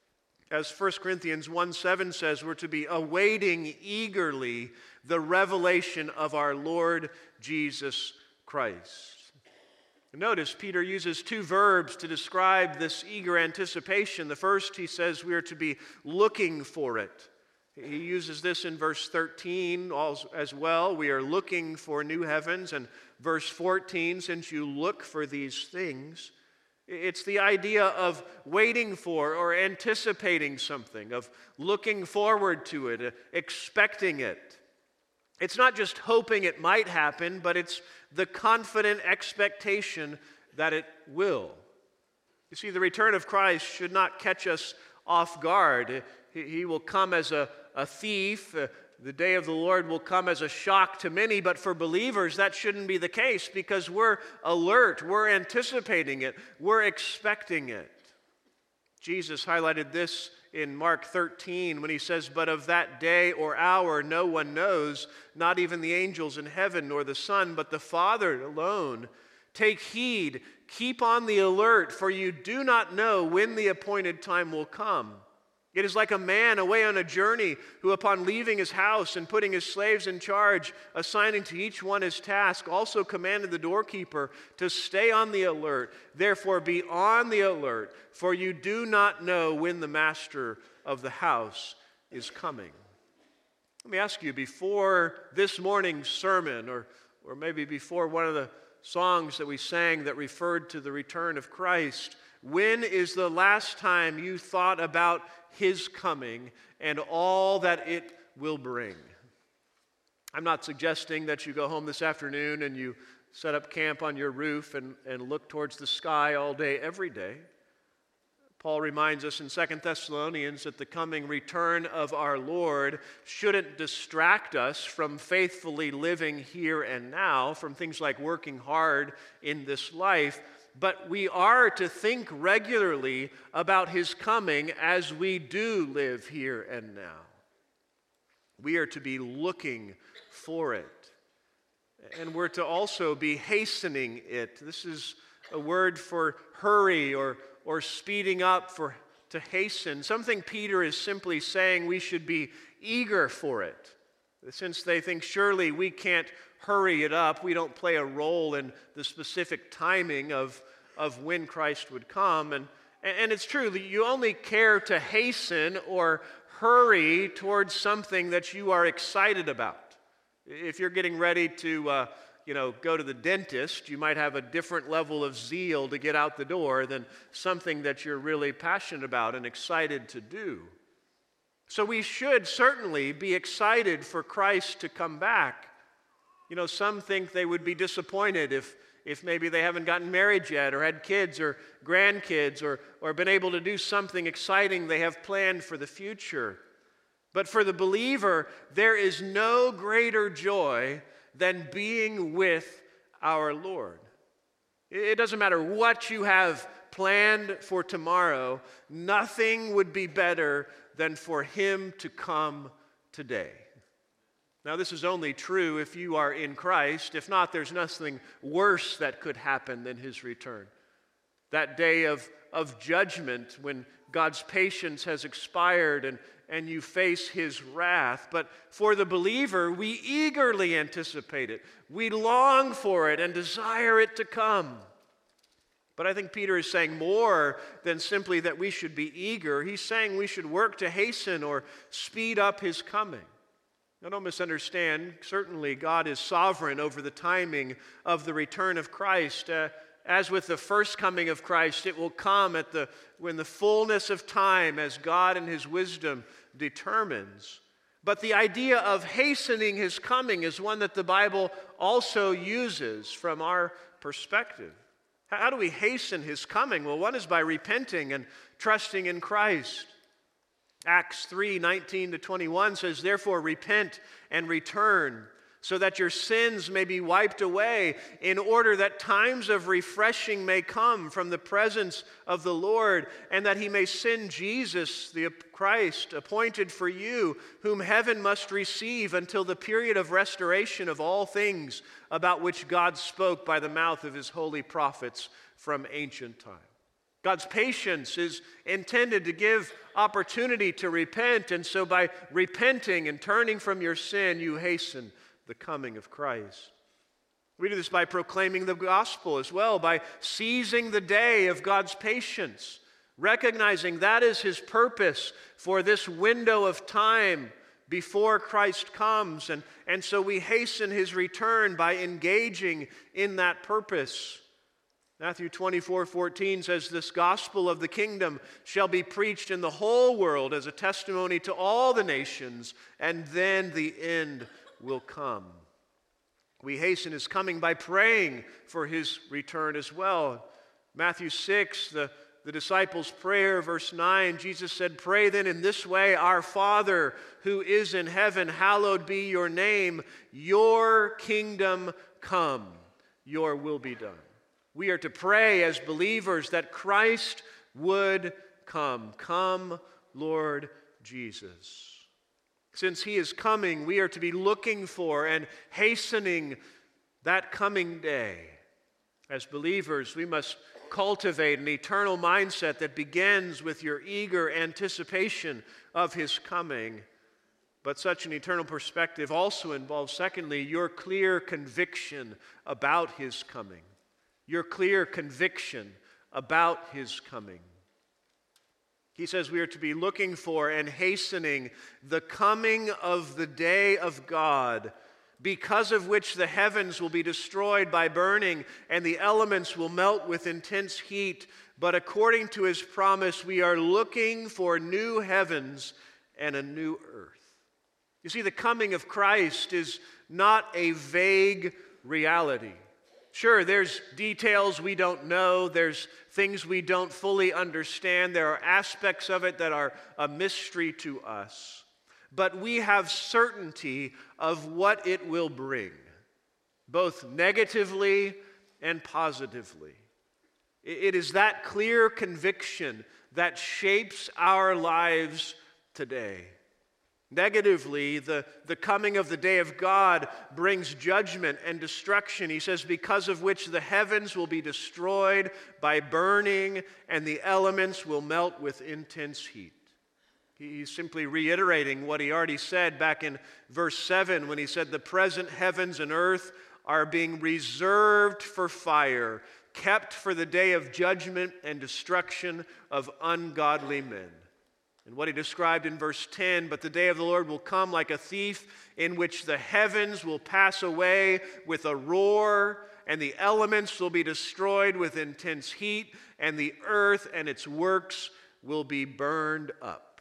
Speaker 10: As 1 Corinthians 1:7 says, we're to be awaiting eagerly the revelation of our Lord Jesus Christ. Notice Peter uses two verbs to describe this eager anticipation. The first, he says, we are to be looking for it. He uses this in verse 13 as well. We are looking for new heavens. And verse 14, since you look for these things. It's the idea of waiting for or anticipating something, of looking forward to it, expecting it. It's not just hoping it might happen, but it's the confident expectation that it will. You see, the return of Christ should not catch us off guard. He will come as a thief. The day of the Lord will come as a shock to many, but for believers that shouldn't be the case because we're alert, we're anticipating it, we're expecting it. Jesus highlighted this in Mark 13 when he says, "But of that day or hour no one knows, not even the angels in heaven nor the Son, but the Father alone. Take heed, keep on the alert, for you do not know when the appointed time will come." It is like a man away on a journey who, upon leaving his house and putting his slaves in charge, assigning to each one his task, also commanded the doorkeeper to stay on the alert. Therefore, be on the alert, for you do not know when the master of the house is coming. Let me ask you, before this morning's sermon, or maybe before one of the songs that we sang that referred to the return of Christ, When is the last time you thought about His coming and all that it will bring? I'm not suggesting that you go home this afternoon and you set up camp on your roof and look towards the sky all day, every day. Paul reminds us in 2 Thessalonians that the coming return of our Lord shouldn't distract us from faithfully living here and now, from things like working hard in this life, but we are to think regularly about His coming as we do live here and now. We are to be looking for it, and we're to also be hastening it. This is a word for hurry or speeding up, to hasten. Something Peter is simply saying we should be eager for it. Since they think surely we can't hurry it up, we don't play a role in the specific timing of when Christ would come. And it's true that you only care to hasten or hurry towards something that you are excited about. If you're getting ready to go to the dentist, you might have a different level of zeal to get out the door than something that you're really passionate about and excited to do. So we should certainly be excited for Christ to come back. Some think they would be disappointed if maybe they haven't gotten married yet or had kids or grandkids or been able to do something exciting they have planned for the future. But for the believer, there is no greater joy than being with our Lord. It doesn't matter what you have planned for tomorrow, nothing would be better than for Him to come today. Now, this is only true if you are in Christ. If not, there's nothing worse that could happen than His return. That day of judgment when God's patience has expired and you face His wrath. But for the believer, we eagerly anticipate it. We long for it and desire it to come. But I think Peter is saying more than simply that we should be eager. He's saying we should work to hasten or speed up His coming. Now, don't misunderstand. Certainly, God is sovereign over the timing of the return of Christ. As with the first coming of Christ, it will come when the fullness of time, as God in His wisdom determines. But the idea of hastening His coming is one that the Bible also uses from our perspective. How do we hasten His coming? Well, one is by repenting and trusting in Christ. Acts 3:19-21 says, "Therefore repent and return, so that your sins may be wiped away, in order that times of refreshing may come from the presence of the Lord, and that He may send Jesus, the Christ, appointed for you, whom heaven must receive until the period of restoration of all things, about which God spoke by the mouth of His holy prophets from ancient time." God's patience is intended to give opportunity to repent, and so by repenting and turning from your sin, you hasten the coming of Christ. We do this by proclaiming the gospel as well, by seizing the day of God's patience, recognizing that is His purpose for this window of time before Christ comes, and so we hasten His return by engaging in that purpose. Matthew 24:14 says, "This gospel of the kingdom shall be preached in the whole world as a testimony to all the nations, and then the end will come." We hasten His coming by praying for His return as well. Matthew 6, the disciples' prayer, verse 9, Jesus said, "Pray then in this way, Our Father who is in heaven, hallowed be your name. Your kingdom come, your will be done." We are to pray as believers that Christ would come. Come, Lord Jesus. Since He is coming, we are to be looking for and hastening that coming day. As believers, we must cultivate an eternal mindset that begins with your eager anticipation of His coming. But such an eternal perspective also involves, secondly, your clear conviction about His coming. Your clear conviction about His coming. He says we are to be looking for and hastening the coming of the day of God, because of which the heavens will be destroyed by burning, and the elements will melt with intense heat. But according to his promise, we are looking for new heavens and a new earth. You see, the coming of Christ is not a vague reality. Sure, there's details we don't know, there's things we don't fully understand, there are aspects of it that are a mystery to us. But we have certainty of what it will bring, both negatively and positively. It is that clear conviction that shapes our lives today. Negatively, the coming of the day of God brings judgment and destruction. He says, because of which the heavens will be destroyed by burning, and the elements will melt with intense heat. He's simply reiterating what he already said back in verse 7 when he said, the present heavens and earth are being reserved for fire, kept for the day of judgment and destruction of ungodly men. And what he described in verse 10, but the day of the Lord will come like a thief, in which the heavens will pass away with a roar, and the elements will be destroyed with intense heat, and the earth and its works will be burned up.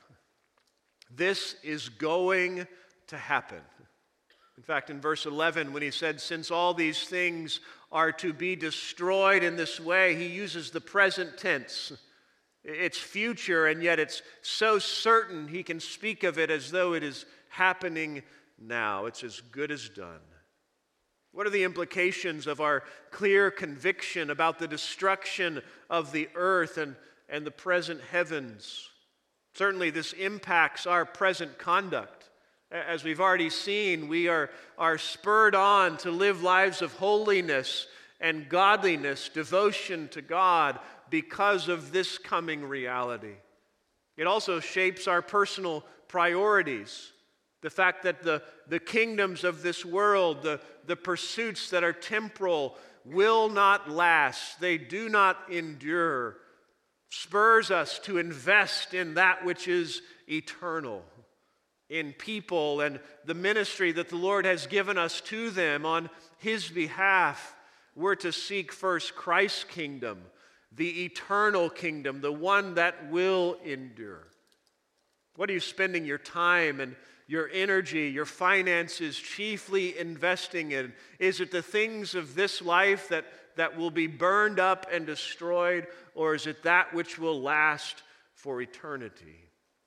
Speaker 10: This is going to happen. In fact, in verse 11, when he said, since all these things are to be destroyed in this way, he uses the present tense. It's future, and yet it's so certain he can speak of it as though it is happening now. It's as good as done. What are the implications of our clear conviction about the destruction of the earth and the present heavens? Certainly, this impacts our present conduct. As we've already seen, we are spurred on to live lives of holiness and godliness, devotion to God, because of this coming reality. It also shapes our personal priorities. The fact that the kingdoms of this world, the pursuits that are temporal, will not last. They do not endure. Spurs us to invest in that which is eternal, in people and the ministry that the Lord has given us to them on his behalf. We're to seek first Christ's kingdom, the eternal kingdom, the one that will endure. What are you spending your time and your energy, your finances chiefly investing in? Is it the things of this life that will be burned up and destroyed, or is it that which will last for eternity?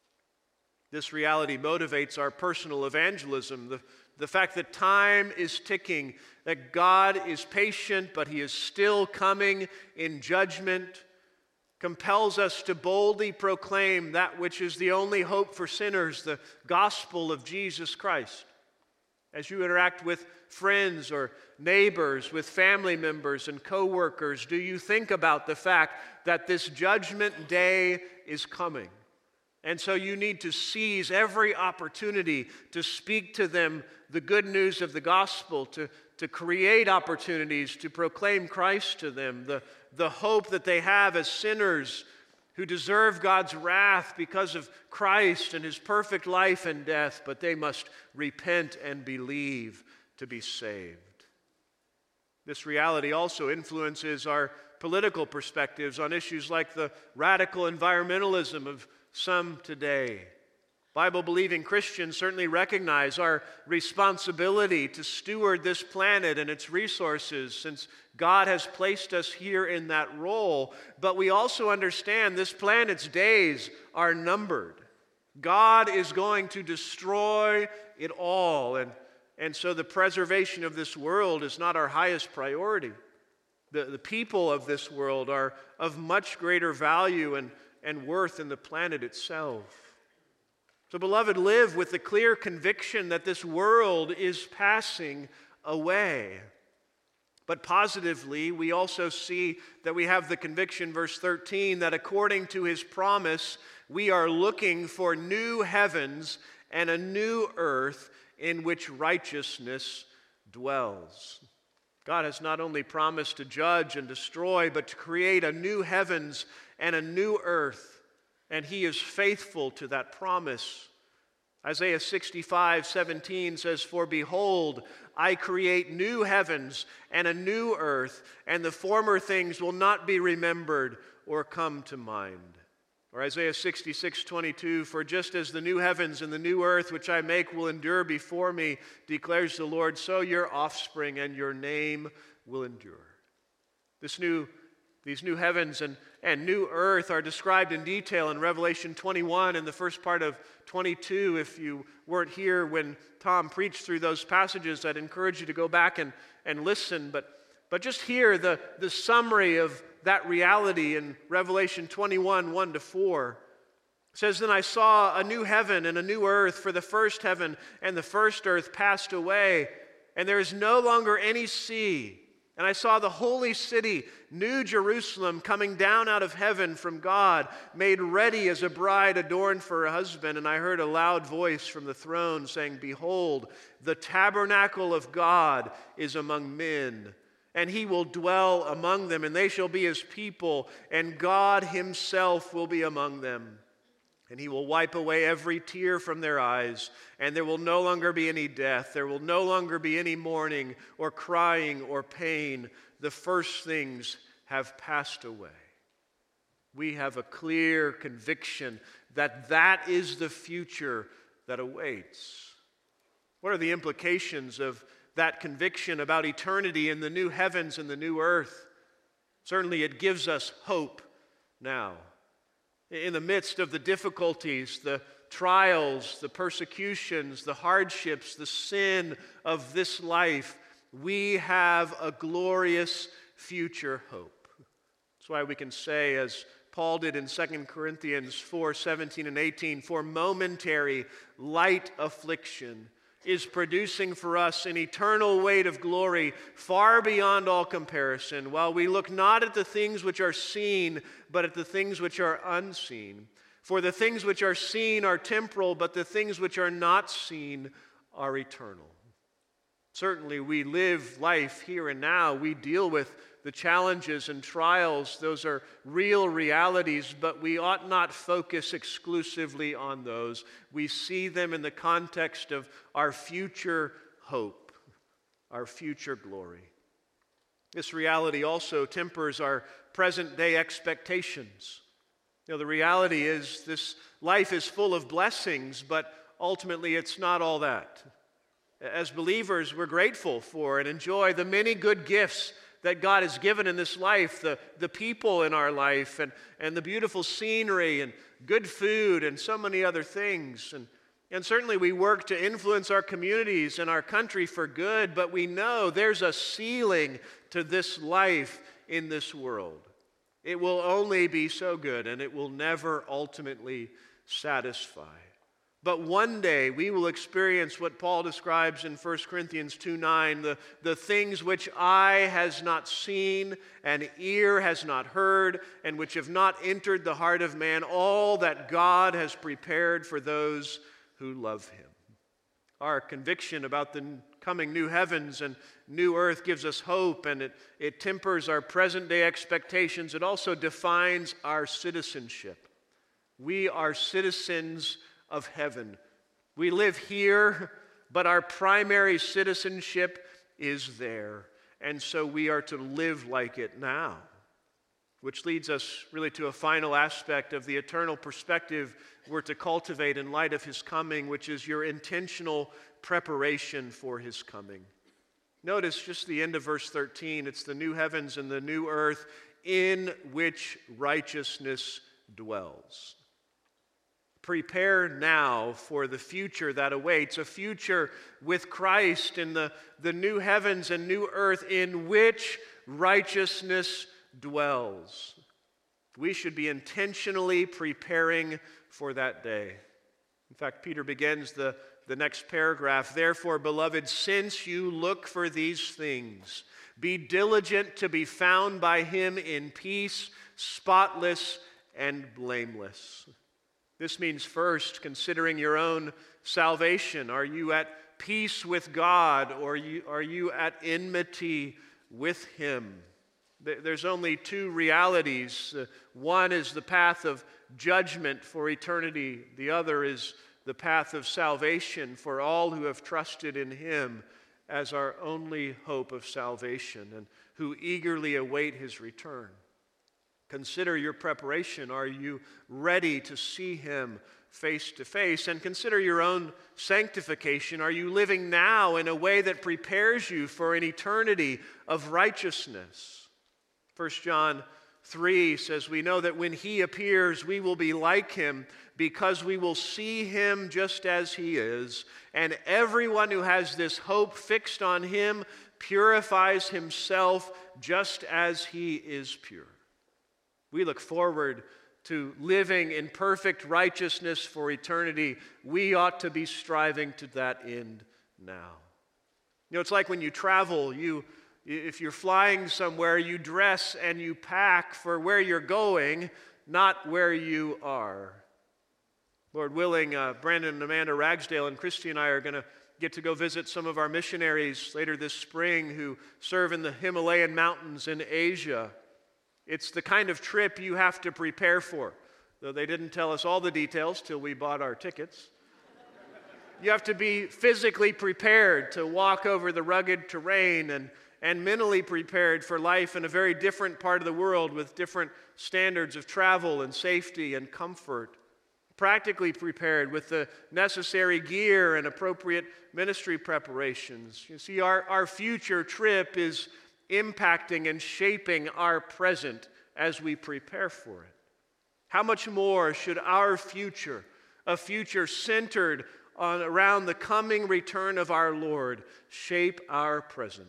Speaker 10: This reality motivates our personal evangelism. The fact that time is ticking, that God is patient, but he is still coming in judgment, compels us to boldly proclaim that which is the only hope for sinners, the gospel of Jesus Christ. As you interact with friends or neighbors, with family members and co-workers, do you think about the fact that this judgment day is coming? And so you need to seize every opportunity to speak to them the good news of the gospel, to create opportunities to proclaim Christ to them, the hope that they have as sinners who deserve God's wrath because of Christ and his perfect life and death, but they must repent and believe to be saved. This reality also influences our political perspectives on issues like the radical environmentalism of some today. Bible-believing Christians certainly recognize our responsibility to steward this planet and its resources, since God has placed us here in that role. But we also understand this planet's days are numbered. God is going to destroy it all, and so the preservation of this world is not our highest priority. The people of this world are of much greater value and worth than the planet itself. So, beloved, live with the clear conviction that this world is passing away. But positively, we also see that we have the conviction, verse 13, that according to his promise, we are looking for new heavens and a new earth in which righteousness dwells. God has not only promised to judge and destroy, but to create a new heavens and a new earth. And he is faithful to that promise. Isaiah 65:17 says, "For behold, I create new heavens and a new earth, and the former things will not be remembered or come to mind." Or Isaiah 66:22, "For just as the new heavens and the new earth which I make will endure before me, declares the Lord, so your offspring and your name will endure." These new heavens and new earth are described in detail in Revelation 21 and the first part of 22. If you weren't here when Tom preached through those passages, I'd encourage you to go back and listen. But just hear the summary of that reality in Revelation 21, 1-4. It says, "Then I saw a new heaven and a new earth, for the first heaven and the first earth passed away, and there is no longer any sea. And I saw the holy city, New Jerusalem, coming down out of heaven from God, made ready as a bride adorned for her husband. And I heard a loud voice from the throne saying, 'Behold, the tabernacle of God is among men, and he will dwell among them, and they shall be his people, and God himself will be among them. And he will wipe away every tear from their eyes, and there will no longer be any death. There will no longer be any mourning or crying or pain. The first things have passed away.'" We have a clear conviction that that is the future that awaits. What are the implications of that conviction about eternity in the new heavens and the new earth? Certainly it gives us hope now. In the midst of the difficulties, the trials, the persecutions, the hardships, the sin of this life, we have a glorious future hope. That's why we can say, as Paul did in 2 Corinthians 4:17 and 18, "For momentary light affliction is producing for us an eternal weight of glory far beyond all comparison, while we look not at the things which are seen, but at the things which are unseen. For the things which are seen are temporal, but the things which are not seen are eternal." Certainly, we live life here and now. We deal with the challenges and trials. Those are real realities, but we ought not focus exclusively on those. We see them in the context of our future hope, our future glory. This reality also tempers our present-day expectations. The reality is this life is full of blessings, but ultimately it's not all that. As believers, we're grateful for and enjoy the many good gifts that God has given in this life, the people in our life, and the beautiful scenery and good food and so many other things. And certainly we work to influence our communities and our country for good, but we know there's a ceiling to this life in this world. It will only be so good, and it will never ultimately satisfy. But one day we will experience what Paul describes in 1 Corinthians 2:9, the things which eye has not seen and ear has not heard, and which have not entered the heart of man, all that God has prepared for those who love him. Our conviction about the coming new heavens and new earth gives us hope, and it tempers our present-day expectations. It also defines our citizenship. We are citizens of heaven. We live here, but our primary citizenship is there. And so we are to live like it now. Which leads us really to a final aspect of the eternal perspective we're to cultivate in light of his coming, which is your intentional preparation for his coming. Notice just the end of verse 13. It's the new heavens and the new earth in which righteousness dwells. Prepare now for the future that awaits, a future with Christ in the new heavens and new earth in which righteousness dwells. We should be intentionally preparing for that day. In fact, Peter begins the next paragraph, "Therefore, beloved, since you look for these things, be diligent to be found by him in peace, spotless and blameless." This means first considering your own salvation. Are you at peace with God, or are you at enmity with him? There's only two realities. One is the path of judgment for eternity. The other is the path of salvation for all who have trusted in him as our only hope of salvation and who eagerly await his return. Consider your preparation. Are you ready to see him face to face? And consider your own sanctification. Are you living now in a way that prepares you for an eternity of righteousness? 1 John 3 says, we know that when he appears, we will be like him because we will see him just as he is. And everyone who has this hope fixed on him purifies himself just as he is pure. We look forward to living in perfect righteousness for eternity. We ought to be striving to that end now. You know, it's like when you travel, if you're flying somewhere, you dress and you pack for where you're going, not where you are. Lord willing, Brandon and Amanda Ragsdale and Christy and I are going to get to go visit some of our missionaries later this spring who serve in the Himalayan mountains in Asia. It's the kind of trip you have to prepare for, though they didn't tell us all the details till we bought our tickets. You have to be physically prepared to walk over the rugged terrain and mentally prepared for life in a very different part of the world with different standards of travel and safety and comfort. Practically prepared with the necessary gear and appropriate ministry preparations. You see, our future trip is impacting and shaping our present as we prepare for it. How much more should our future, a future centered around the coming return of our Lord, shape our present?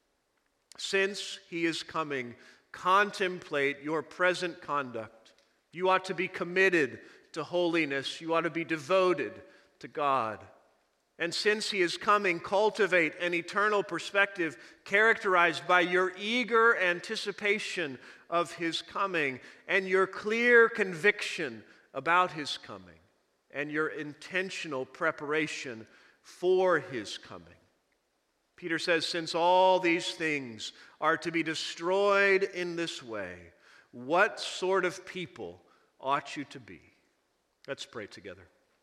Speaker 10: Since he is coming, contemplate your present conduct. You ought to be committed to holiness. You ought to be devoted to God. And since he is coming, cultivate an eternal perspective characterized by your eager anticipation of his coming and your clear conviction about his coming and your intentional preparation for his coming. Peter says, since all these things are to be destroyed in this way, what sort of people ought you to be? Let's pray together.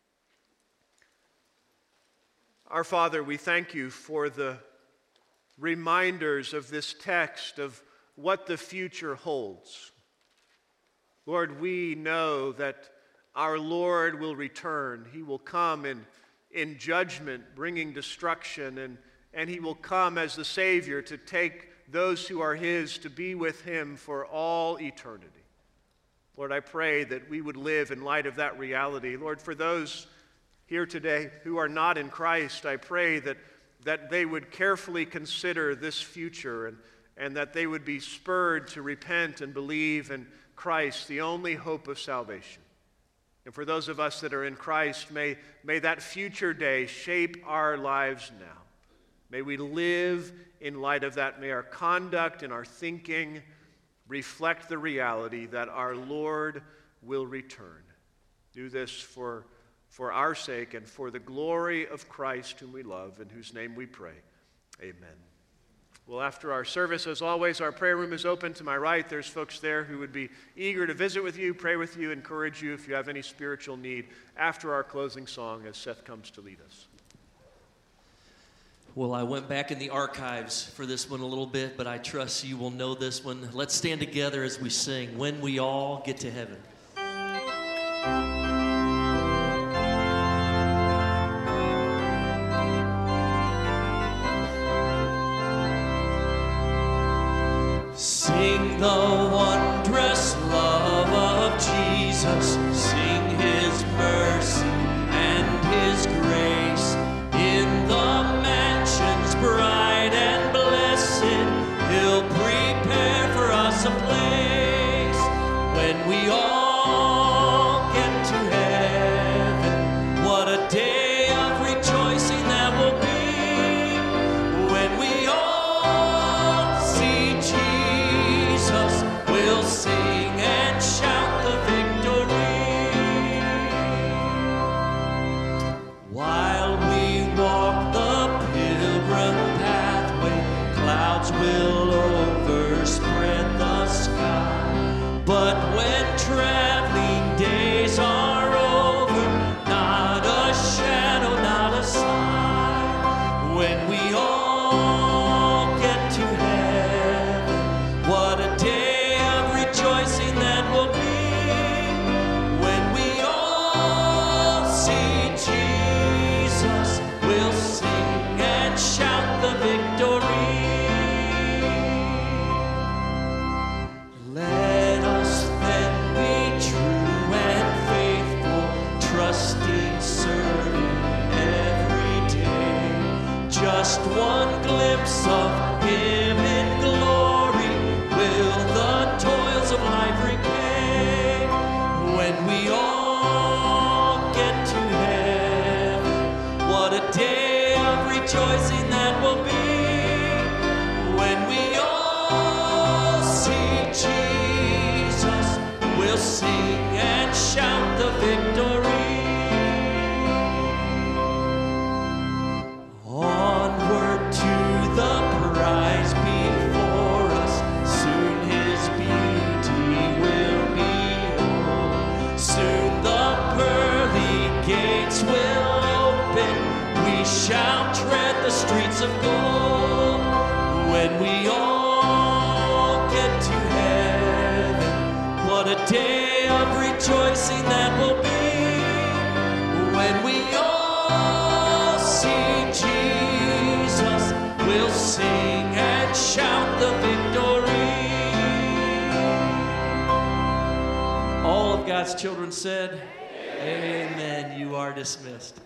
Speaker 10: Our Father, we thank you for the reminders of this text of what the future holds. Lord, we know that our Lord will return. He will come in judgment, bringing destruction, and he will come as the Savior to take those who are his to be with him for all eternity. Lord, I pray that we would live in light of that reality. Lord, for those here today who are not in Christ, I pray that they would carefully consider this future and that they would be spurred to repent and believe in Christ, the only hope of salvation. And for those of us that are in Christ, may that future day shape our lives now. May we live in light of that. May our conduct and our thinking reflect the reality that our Lord will return. Do this for our sake and for the glory of Christ whom we love, in whose name we pray. Amen. Well, after our service, as always, our prayer room is open to my right. There's folks there who would be eager to visit with you, pray with you, encourage you if you have any spiritual need after our closing song as Seth comes to lead us.
Speaker 9: Well, I went back in the archives for this one a little bit, but I trust you will know this one. Let's stand together as we sing, When We All Get to Heaven. Sing the wondrous love of Jesus, sing his mercy and his grace. In the mansions bright and blessed, he'll prepare for us a place. When we all get to heaven, what a day of rejoicing that will be. When we all see Jesus, we'll sing and
Speaker 8: when we all get to heaven. What a day of rejoicing that will be when we all see Jesus. We'll sing and shout the victory. Let us then be true and faithful, trusting, serving every day. Just one glimpse of Him in glory will the toils of life repay. When we all get to heaven, what a day of rejoicing that will be. When we all see Jesus, we'll sing and shout the victory. Onward to the prize before us, soon His beauty will behold. Soon the pearly gates will open, we shall tread the streets of gold. When we all get to heaven, what a day of rejoicing that will be. When we all see Jesus, we'll sing and shout the victory. All of God's children said, Amen. You are dismissed.